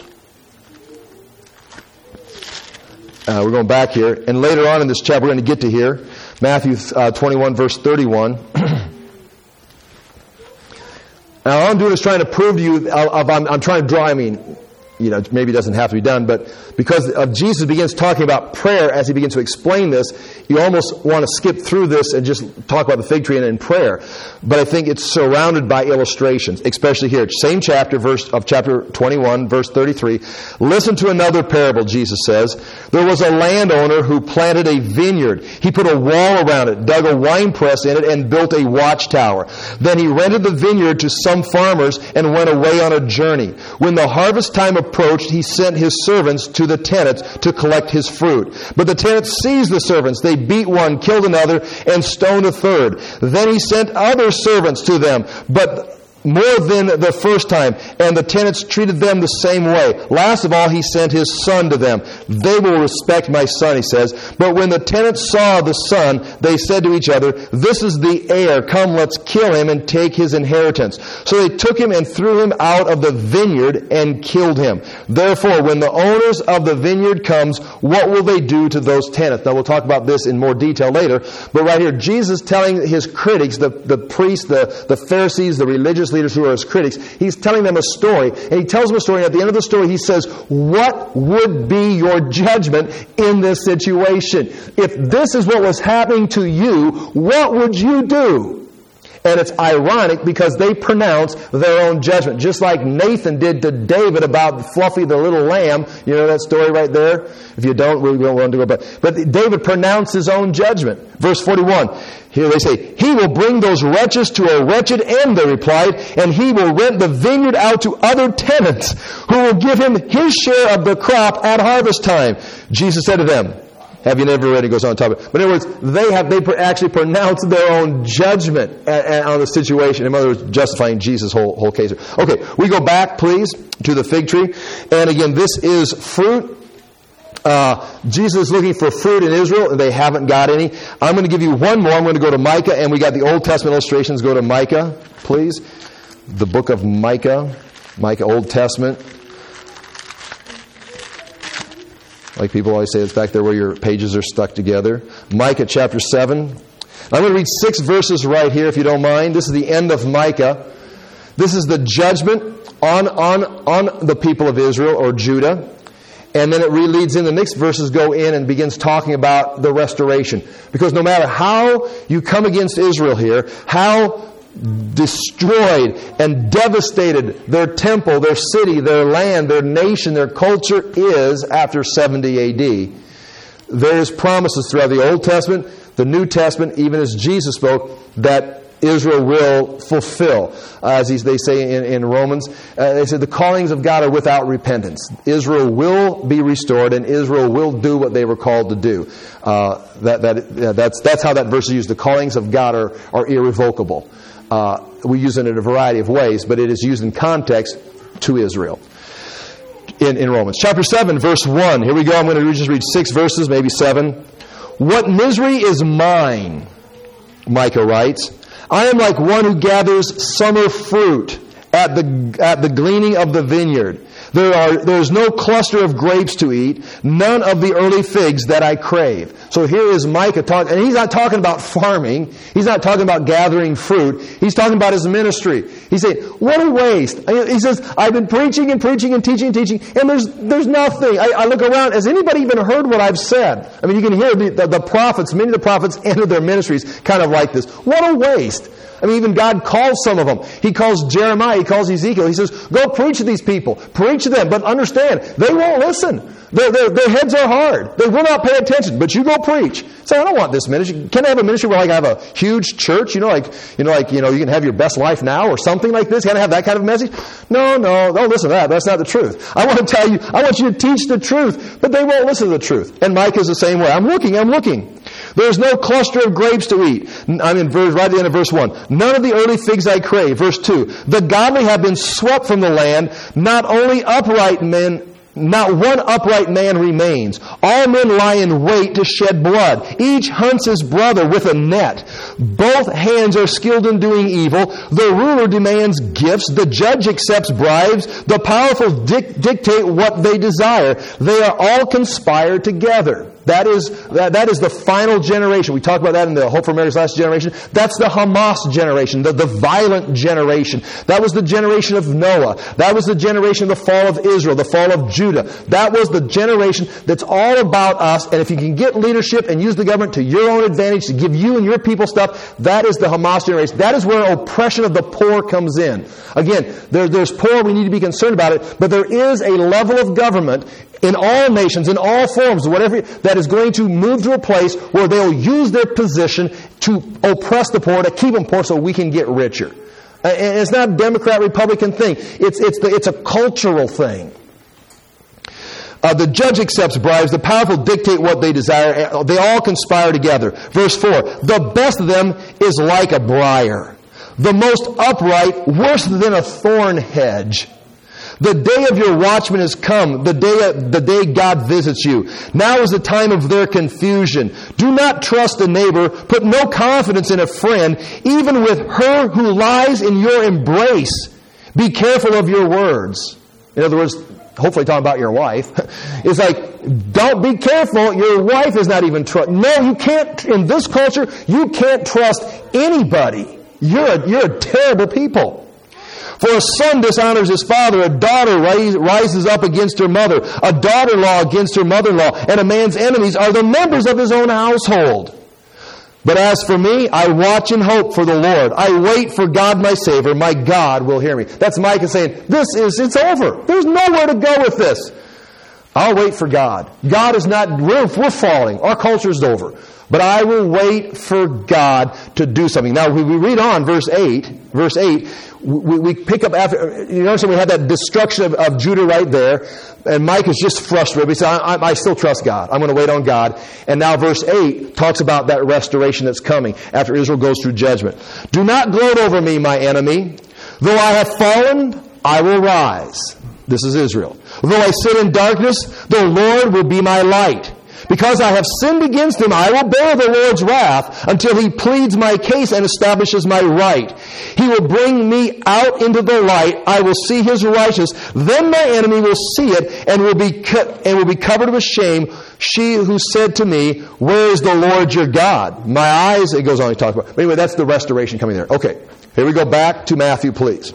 Uh, we're going back here. And later on in this chapter, we're going to get to here. Matthew uh, twenty-one, verse thirty-one. Now, all I'm doing is trying to prove to you, I'm, I'm trying to draw, I mean, you know, maybe it doesn't have to be done, but because of Jesus begins talking about prayer as he begins to explain this, you almost want to skip through this and just talk about the fig tree and in prayer. But I think it's surrounded by illustrations, especially here. Same chapter, verse of chapter twenty-one, verse thirty-three. Listen to another parable, Jesus says. There was a landowner who planted a vineyard. He put a wall around it, dug a winepress in it, and built a watchtower. Then he rented the vineyard to some farmers and went away on a journey. When the harvest time approached, he sent his servants to the tenants to collect his fruit. But the tenants seized the servants. They beat one, killed another, and stoned a third. Then he sent other servants to them, but more than the first time, and the tenants treated them the same way. Last of all, he sent his son to them. They will respect my son, he says. But when the tenants saw the son, they said to each other, this is the heir. Come, let's kill him and take his inheritance. So they took him and threw him out of the vineyard and killed him. Therefore, when the owners of the vineyard comes, what will they do to those tenants? Now, we'll talk about this in more detail later. But right here, Jesus telling his critics, the, the priests, the, the Pharisees, the religious leaders who are his critics, he's telling them a story, and he tells them a story, and at the end of the story he says, what would be your judgment in this situation? If this is what was happening to you, what would you do? And it's ironic because they pronounce their own judgment. Just like Nathan did to David about Fluffy the little lamb. You know that story right there? If you don't, we don't want to go back. But David pronounced his own judgment. Verse forty-one. Here they say, he will bring those wretches to a wretched end, they replied, and he will rent the vineyard out to other tenants who will give him his share of the crop at harvest time. Jesus said to them, have you never read? It goes on top of it. But in other words, they have they actually pronounced their own judgment on the situation. In other words, justifying Jesus' whole whole case. Okay, we go back, please, to the fig tree. And again, this is fruit. Uh, Jesus is looking for fruit in Israel, and they haven't got any. I'm going to give you one more. I'm going to go to Micah, and we got the Old Testament illustrations. Go to Micah, please. The book of Micah. Micah, Old Testament. Like people always say, it's back there where your pages are stuck together. Micah chapter seven. I'm going to read six verses right here, if you don't mind. This is the end of Micah. This is the judgment on, on, on the people of Israel or Judah. And then it re-leads in. The next verses go in and begins talking about the restoration. Because no matter how you come against Israel here, how destroyed and devastated their temple, their city, their land, their nation, their culture is after seventy A D, there is promises throughout the Old Testament, the New Testament, even as Jesus spoke, that Israel will fulfill. Uh, as they say in, in Romans, uh, they say the callings of God are without repentance. Israel will be restored, and Israel will do what they were called to do. Uh, that, that, yeah, that's, that's how that verse is used. The callings of God are, are irrevocable. Uh, we use it in a variety of ways, but it is used in context to Israel. In, in Romans. Chapter seven, verse one. Here we go. I'm going to just read six verses, maybe seven. What misery is mine, Micah writes. I am like one who gathers summer fruit at the at the gleaning of the vineyard. There are there is no cluster of grapes to eat, none of the early figs that I crave. So here is Micah talking, and he's not talking about farming. He's not talking about gathering fruit. He's talking about his ministry. He's saying, what a waste. He says, I've been preaching and preaching and teaching and teaching, and there's there's nothing. I, I look around. Has anybody even heard what I've said? I mean, you can hear the, the, the prophets, many of the prophets entered their ministries kind of like this. What a waste. I mean, even God calls some of them. He calls Jeremiah. He calls Ezekiel. He says, go preach to these people. Preach to them. But understand, they won't listen. Their, their, their heads are hard. They will not pay attention. But you go preach. Say, I don't want this ministry. Can I have a ministry where like I have a huge church? You know, like you know, like you know, you can have your best life now or something like this. Can I have that kind of message? No, no, don't listen to that. That's not the truth. I want to tell you, I want you to teach the truth, but they won't listen to the truth. And Mike is the same way. I'm looking, I'm looking. There's no cluster of grapes to eat. I'm in verse, right at the end of verse one. None of the early figs I crave. Verse two. The godly have been swept from the land. Not only upright men, not one upright man remains. All men lie in wait to shed blood. Each hunts his brother with a net. Both hands are skilled in doing evil. The ruler demands gifts. The judge accepts bribes. The powerful dic- dictate what they desire. They are all conspired together. That is that, that is the final generation. We talked about that in the Hope for America's Last Generation. That's the Hamas generation, the, the violent generation. That was the generation of Noah. That was the generation of the fall of Israel, the fall of Judah. That was the generation that's all about us. And if you can get leadership and use the government to your own advantage, to give you and your people stuff, that is the Hamas generation. That is where oppression of the poor comes in. Again, there, there's poor, we need to be concerned about it, but there is a level of government in all nations, in all forms, whatever, that is going to move to a place where they'll use their position to oppress the poor, to keep them poor so we can get richer. And it's not a Democrat-Republican thing. It's, it's, the, it's a cultural thing. Uh, the judge accepts bribes. The powerful dictate what they desire. They all conspire together. Verse four. The best of them is like a briar. The most upright, worse than a thorn hedge. The day of your watchman has come, the day, the day God visits you. Now is the time of their confusion. Do not trust a neighbor. Put no confidence in a friend, even with her who lies in your embrace. Be careful of your words. In other words, hopefully talking about your wife. It's like, don't be careful. Your wife is not even trust. No, you can't, in this culture, you can't trust anybody. You're a, you're a terrible people. For a son dishonors his father, a daughter rises up against her mother, a daughter-in-law against her mother-in-law, and a man's enemies are the members of his own household. But as for me, I watch and hope for the Lord. I wait for God my Savior. My God will hear me. That's Micah saying, this is, it's over. There's nowhere to go with this. I'll wait for God. God is not, we're, we're falling. Our culture is over. But I will wait for God to do something. Now, we, we read on, verse eight, verse eight, we, we pick up after, you notice we had that destruction of, of Judah right there, and Mike is just frustrated. He said, I, I, I still trust God. I'm going to wait on God. And now verse eight talks about that restoration that's coming after Israel goes through judgment. Do not gloat over me, my enemy. Though I have fallen, I will rise. This is Israel. Though I sit in darkness, the Lord will be my light. Because I have sinned against him, I will bear the Lord's wrath until he pleads my case and establishes my right. He will bring me out into the light. I will see his righteousness. Then my enemy will see it and will be co- and will be covered with shame. She who said to me, where is the Lord your God? My eyes, it goes on to talk about. But anyway, that's the restoration coming there. Okay, here we go back to Matthew, please.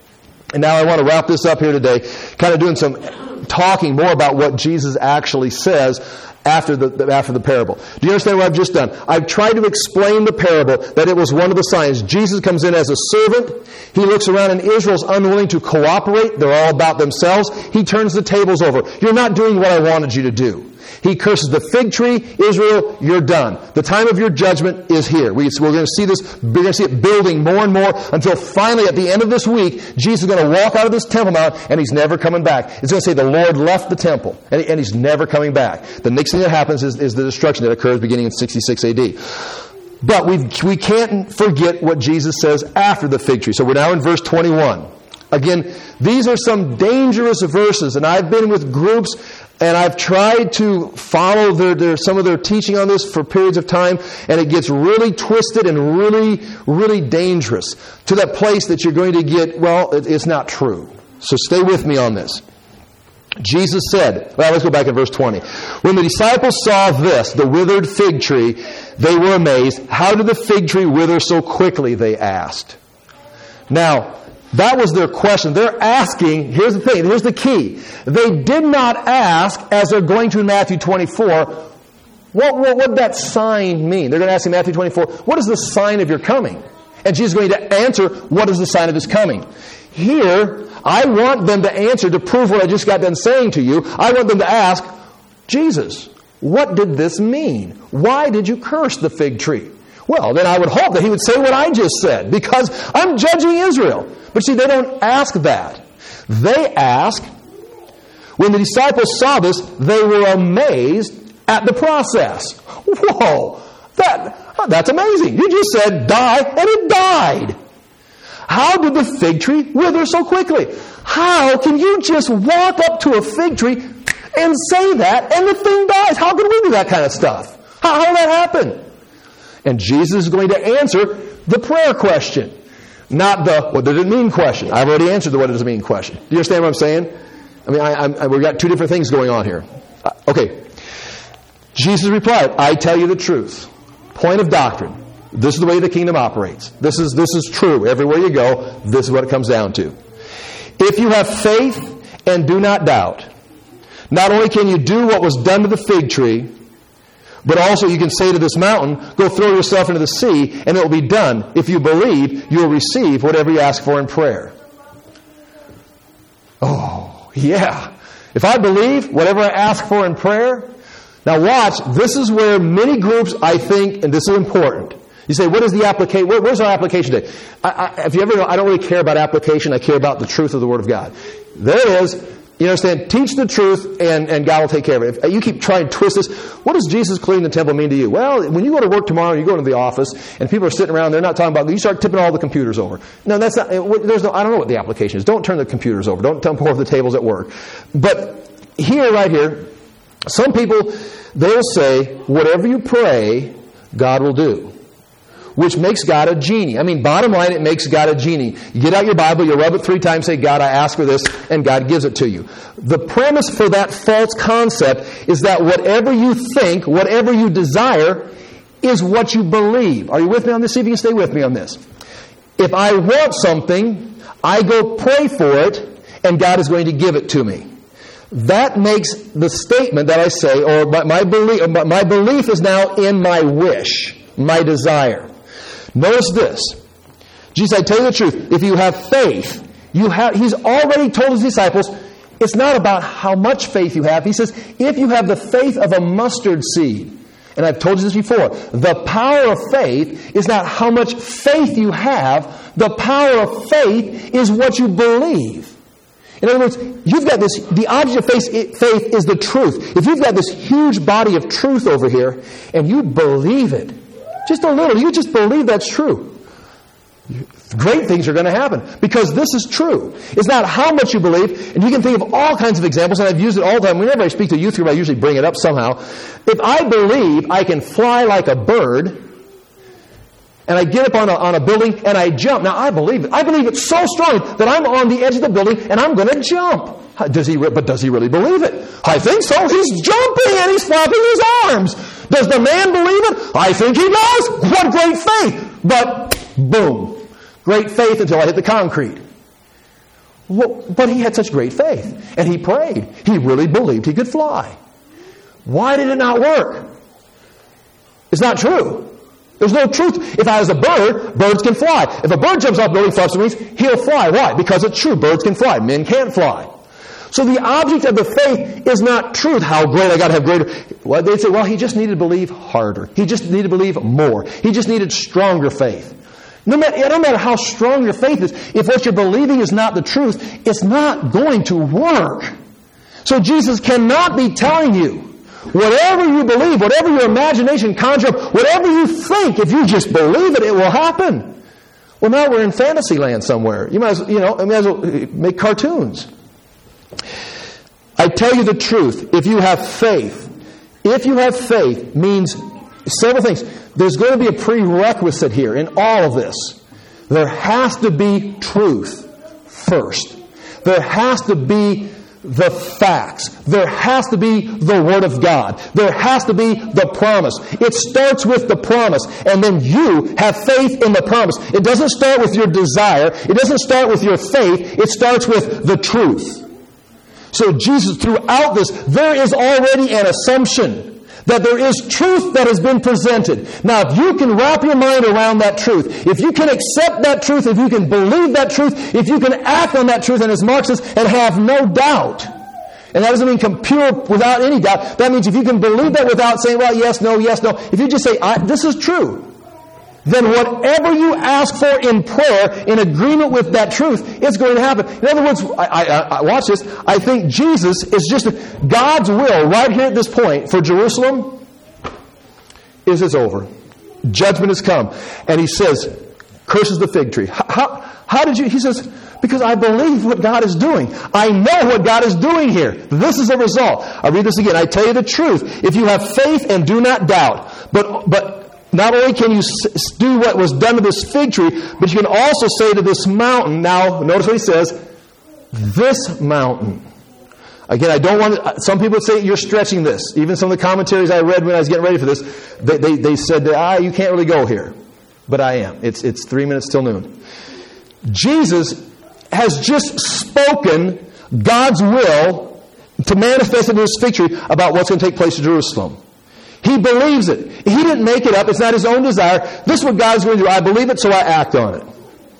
And now I want to wrap this up here today, kind of doing some talking more about what Jesus actually says after the after the parable. Do you understand what I've just done? I've tried to explain the parable, that it was one of the signs. Jesus comes in as a servant. He looks around and Israel's unwilling to cooperate. They're all about themselves. He turns the tables over. You're not doing what I wanted you to do. He curses the fig tree. Israel, you're done. The time of your judgment is here. We, we're going to see this, we're going to see it building more and more until finally at the end of this week, Jesus is going to walk out of this Temple Mount and he's never coming back. It's going to say the Lord left the temple and, and he's never coming back. The next thing that happens is, is the destruction that occurs beginning in sixty-six A D. But we we can't forget what Jesus says after the fig tree. So we're now in verse twenty-one. Again, these are some dangerous verses, and I've been with groups and I've tried to follow their, their, some of their teaching on this for periods of time, and it gets really twisted and really, really dangerous to that place that you're going to get, well, it, it's not true. So stay with me on this. Jesus said, well, let's go back at verse twenty. When the disciples saw this, the withered fig tree, they were amazed. How did the fig tree wither so quickly, they asked. Now, that was their question. They're asking, here's the thing, here's the key. They did not ask, as they're going to in Matthew twenty-four, what, what would that sign mean? They're going to ask in Matthew twenty-four, what is the sign of your coming? And Jesus is going to answer, what is the sign of his coming? Here, I want them to answer, to prove what I just got done saying to you, I want them to ask, Jesus, what did this mean? Why did you curse the fig tree? Well, then I would hope that he would say what I just said, because I'm judging Israel. But see, they don't ask that. They ask, when the disciples saw this, they were amazed at the process. Whoa, that, that's amazing. You just said die, and it died. How did the fig tree wither so quickly? How can you just walk up to a fig tree and say that, and the thing dies? How can we do that kind of stuff? How, how did that happen? And Jesus is going to answer the prayer question, not the what did it mean question. I've already answered the what does it mean question. Do you understand what I'm saying? I mean, I, I, we've got two different things going on here. Uh, okay. Jesus replied, I tell you the truth. Point of doctrine. This is the way the kingdom operates. This is, this is true. Everywhere you go, this is what it comes down to. If you have faith and do not doubt, not only can you do what was done to the fig tree, but also you can say to this mountain, go throw yourself into the sea, and it will be done. If you believe, you will receive whatever you ask for in prayer. Oh, yeah. If I believe, whatever I ask for in prayer. Now watch, this is where many groups, I think, and this is important. You say, what is the application? Where, where's our application today? I, I, if you ever know, I don't really care about application. I care about the truth of the Word of God. There is, you understand, teach the truth and, and God will take care of it. If you keep trying to twist this, what does Jesus cleaning the temple mean to you? Well, when you go to work tomorrow, you go into the office, and people are sitting around, they're not talking about, you start tipping all the computers over. No, that's not, there's no, I don't know what the application is. Don't turn the computers over. Don't dump over the tables at work. But here, right here, some people, they'll say, whatever you pray, God will do. Which makes God a genie. I mean, bottom line, it makes God a genie. You get out your Bible, you rub it three times, say, God, I ask for this, and God gives it to you. The premise for that false concept is that whatever you think, whatever you desire, is what you believe. Are you with me on this? See if you can stay with me on this. If I want something, I go pray for it, and God is going to give it to me. That makes the statement that I say, or my belief, my belief is now in my wish, my desire. Notice this. Jesus, I tell you the truth. If you have faith, you have, he's already told his disciples, it's not about how much faith you have. He says, if you have the faith of a mustard seed, and I've told you this before, the power of faith is not how much faith you have. The power of faith is what you believe. In other words, you've got this, the object of faith, faith is the truth. If you've got this huge body of truth over here, and you believe it, just a little, you just believe that's true, great things are going to happen. Because this is true. It's not how much you believe, and you can think of all kinds of examples, and I've used it all the time. Whenever I speak to a youth group, I usually bring it up somehow. If I believe I can fly like a bird, and I get up on a, on a building and I jump. Now, I believe it. I believe it so strongly that I'm on the edge of the building and I'm going to jump. Does he? But does he really believe it? I think so. He's jumping and he's flapping his arms. Does the man believe it? I think he does. What great faith. But, boom. Great faith until I hit the concrete. Well, but he had such great faith. And he prayed. He really believed he could fly. Why did it not work? It's not true. There's no truth. If I was a bird, birds can fly. If a bird jumps off a building, flaps wings, he'll fly. Why? Because it's true. Birds can fly. Men can't fly. So the object of the faith is not truth. How great, I got to have greater. Well, they'd say, well, he just needed to believe harder. He just needed to believe more. He just needed stronger faith. No matter, no matter how strong your faith is, if what you're believing is not the truth, it's not going to work. So Jesus cannot be telling you, whatever you believe, whatever your imagination conjure up, whatever you think, if you just believe it, it will happen. Well, now we're in fantasy land somewhere. You might as well, you know, you might as well make cartoons. I tell you the truth. If you have faith, if you have faith means several things. There's going to be a prerequisite here in all of this. There has to be truth first. There has to be the facts. There has to be the Word of God. There has to be the promise. It starts with the promise, and then you have faith in the promise. It doesn't start with your desire. It doesn't start with your faith. It starts with the truth. So Jesus, throughout this, there is already an assumption that there is truth that has been presented. Now, if you can wrap your mind around that truth, if you can accept that truth, if you can believe that truth, if you can act on that truth, and as Mark says, and have no doubt, And that doesn't mean pure without any doubt. That means if you can believe that without saying, well, yes, no, yes, no. If you just say, I, this is true, then whatever you ask for in prayer, in agreement with that truth, it's going to happen. In other words, I, I, I watch this. I think Jesus is just God's will right here at this point for Jerusalem is it's over. Judgment has come. And he says, curses the fig tree. How, how, how did you? He says, because I believe what God is doing. I know what God is doing here. This is the result. I read this again. I tell you the truth. If you have faith and do not doubt, but but not only can you do what was done to this fig tree, but you can also say to this mountain. Now, notice what he says. This mountain. Again, I don't want to, some people say you're stretching this. Even some of the commentaries I read when I was getting ready for this, they, they, they said, that, ah, you can't really go here. But I am. It's, it's three minutes till noon. Jesus has just spoken God's will to manifest in this fig tree about what's going to take place in Jerusalem. He believes it. He didn't make it up. It's not his own desire. This is what God's going to do. I believe it, so I act on it.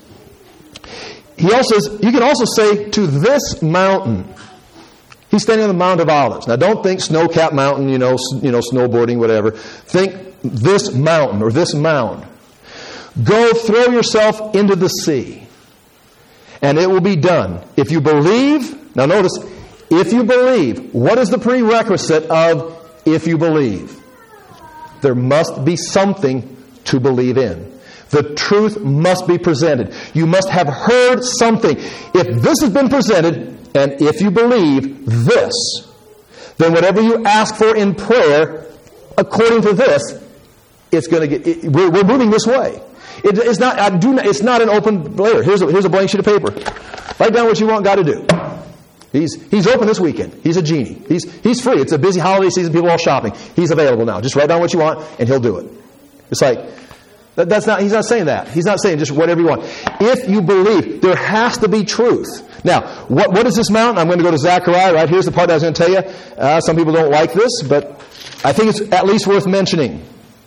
He also says, you can also say to this mountain. He's standing on the Mount of Olives. Now, don't think snow-capped mountain, you know, you know, snowboarding, whatever. Think this mountain or this mound. Go throw yourself into the sea, and it will be done. If you believe, now notice, if you believe, what is the prerequisite of if you believe? There must be something to believe in. The truth must be presented. You must have heard something. If this has been presented, and if you believe this, then whatever you ask for in prayer, according to this, it's going to get. It, we're, we're moving this way. It, it's not. I do. Not, it's not an open layer. Here's a, here's a blank sheet of paper. Write down what you want God to do. He's he's open this weekend. He's a genie. He's he's free. It's a busy holiday season. People are all shopping. He's available now. Just write down what you want, and he'll do it. It's like that, that's not. He's not saying that. He's not saying just whatever you want. If you believe, there has to be truth. Now, what what is this mountain? I'm going to go to Zechariah. Right here's the part I was going to tell you. Uh, some people don't like this, but I think it's at least worth mentioning.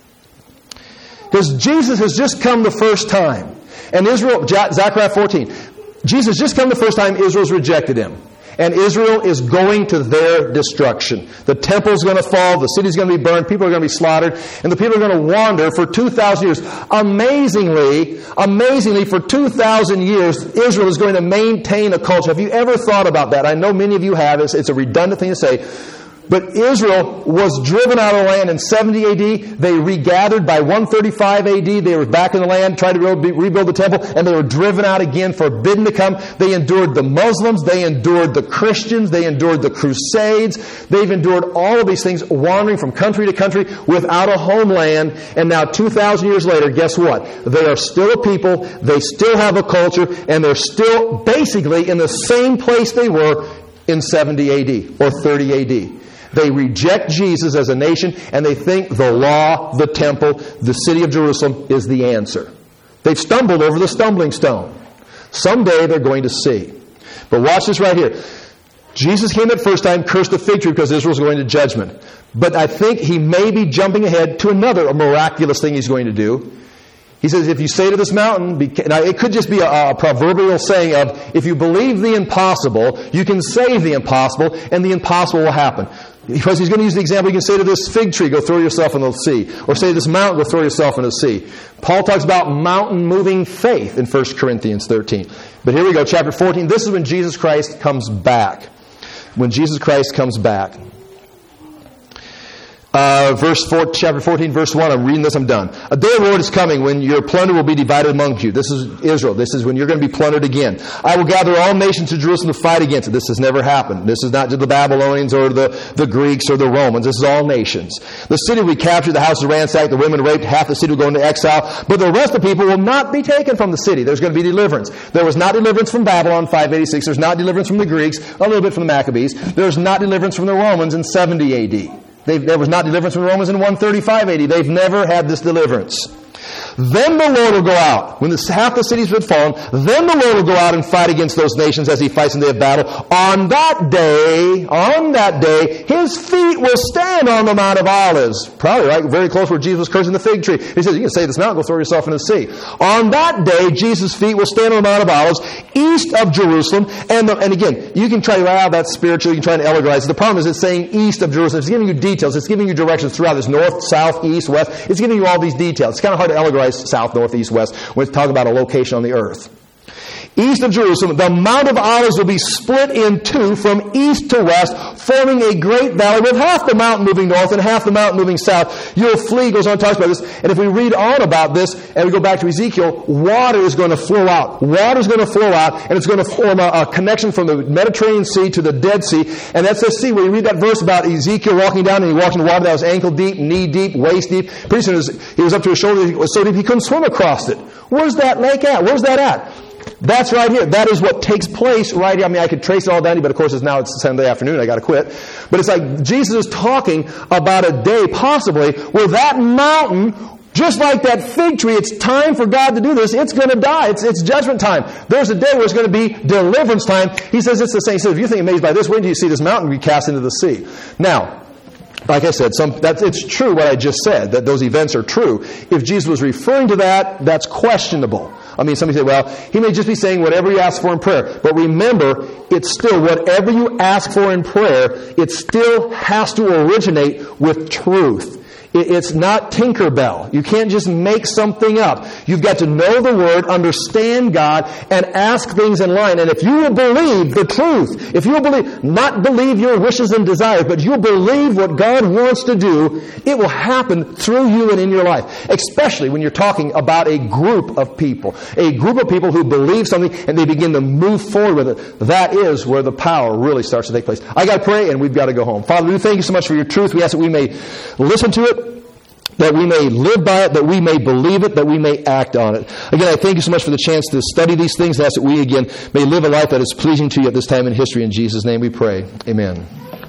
Because Jesus has just come the first time, and Israel. Zechariah fourteen. Jesus just come the first time. Israel's rejected him. And Israel is going to their destruction. The temple's going to fall. The city's going to be burned. People are going to be slaughtered. And the people are going to wander for two thousand years. Amazingly, amazingly, for two thousand years, Israel is going to maintain a culture. Have you ever thought about that? I know many of you have. It's, it's a redundant thing to say. But Israel was driven out of the land in seventy A D. They regathered by one thirty-five A D. They were back in the land, tried to rebuild the temple, and they were driven out again, forbidden to come. They endured the Muslims. They endured the Christians. They endured the Crusades. They've endured all of these things, wandering from country to country without a homeland. And now two thousand years later, guess what? They are still a people. They still have a culture, and they're still basically in the same place they were in seventy A D or thirty A D. They reject Jesus as a nation, and they think the law, the temple, the city of Jerusalem is the answer. They've stumbled over the stumbling stone. Someday they're going to see. But watch this right here. Jesus came the first time, cursed the fig tree because Israel's going to judgment. But I think he may be jumping ahead to another miraculous thing he's going to do. He says, if you say to this mountain, now it could just be a, a proverbial saying of, if you believe the impossible, you can say the impossible, and the impossible will happen. Because he's going to use the example, you can say to this fig tree, go throw yourself into the sea. Or say to this mountain, go throw yourself into the sea. Paul talks about mountain-moving faith in First Corinthians thirteen. But here we go, chapter fourteen. This is when Jesus Christ comes back. When Jesus Christ comes back. Uh, verse four, chapter fourteen, verse one. I'm reading this, I'm done. A day of the Lord is coming when your plunder will be divided among you. This is Israel. This is when you're going to be plundered again. I will gather all nations to Jerusalem to fight against it. This has never happened. This is not just the Babylonians or the, the Greeks or the Romans. This is all nations. The city will be captured, the houses ransacked, the women raped, half the city will go into exile. But the rest of the people will not be taken from the city. There's going to be deliverance. There was not deliverance from Babylon, five eighty-six. There's not deliverance from the Greeks, a little bit from the Maccabees. There's not deliverance from the Romans in seventy A D. They've, there was not deliverance from the Romans in one thirty-five A D. They've never had this deliverance. Then the Lord will go out. When the, half the cities have fallen, then the Lord will go out and fight against those nations as he fights in the day of battle. On that day, on that day, his feet will stand on the Mount of Olives. Probably, right? Very close where Jesus was cursing the fig tree. He says, you can say this mountain, go throw yourself in the sea. On that day, Jesus' feet will stand on the Mount of Olives, east of Jerusalem. And, the, and again, you can try to, well, that's spiritual, you can try to allegorize it. The problem is it's saying east of Jerusalem. It's giving you details. It's giving you directions throughout this north, south, east, west. It's giving you all these details. It's kind of hard to allegorize south, north, east, west when it's talking about a location on the earth. East of Jerusalem, the Mount of Olives will be split in two from east to west, forming a great valley with half the mountain moving north and half the mountain moving south. You'll flee, goes on, talks about this. And if we read on about this, and we go back to Ezekiel, water is going to flow out. Water is going to flow out, and it's going to form a, a connection from the Mediterranean Sea to the Dead Sea. And that's the sea where you read that verse about Ezekiel walking down, and he walked in water that was ankle deep, knee deep, waist deep. Pretty soon it was, he was up to his shoulder. It was so deep he couldn't swim across it. Where's that lake at? Where's that at? That's right here. That is what takes place right here. I mean, I could trace it all down, but of course it's now it's Sunday afternoon. I got to quit. But it's like Jesus is talking about a day, possibly, where that mountain, just like that fig tree, it's time for God to do this. It's going to die. It's, it's judgment time. There's a day where it's going to be deliverance time. He says it's the same. He says, if you think amazed by this, when do you see this mountain be cast into the sea? Now, like I said, some, that's, it's true what I just said, that those events are true. If Jesus was referring to that, that's questionable. I mean, somebody say, well, he may just be saying whatever you ask for in prayer. But remember, it's still whatever you ask for in prayer, it still has to originate with truth. It's not Tinkerbell. You can't just make something up. You've got to know the Word, understand God, and ask things in line. And if you will believe the truth, if you will believe, not believe your wishes and desires, but you'll believe what God wants to do, it will happen through you and in your life. Especially when you're talking about a group of people. A group of people who believe something and they begin to move forward with it. That is where the power really starts to take place. I got to pray and we've got to go home. Father, we thank you so much for your truth. We ask that we may listen to it, that we may live by it, that we may believe it, that we may act on it. Again, I thank you so much for the chance to study these things. I ask that we, again, may live a life that is pleasing to you at this time in history. In Jesus' name we pray. Amen.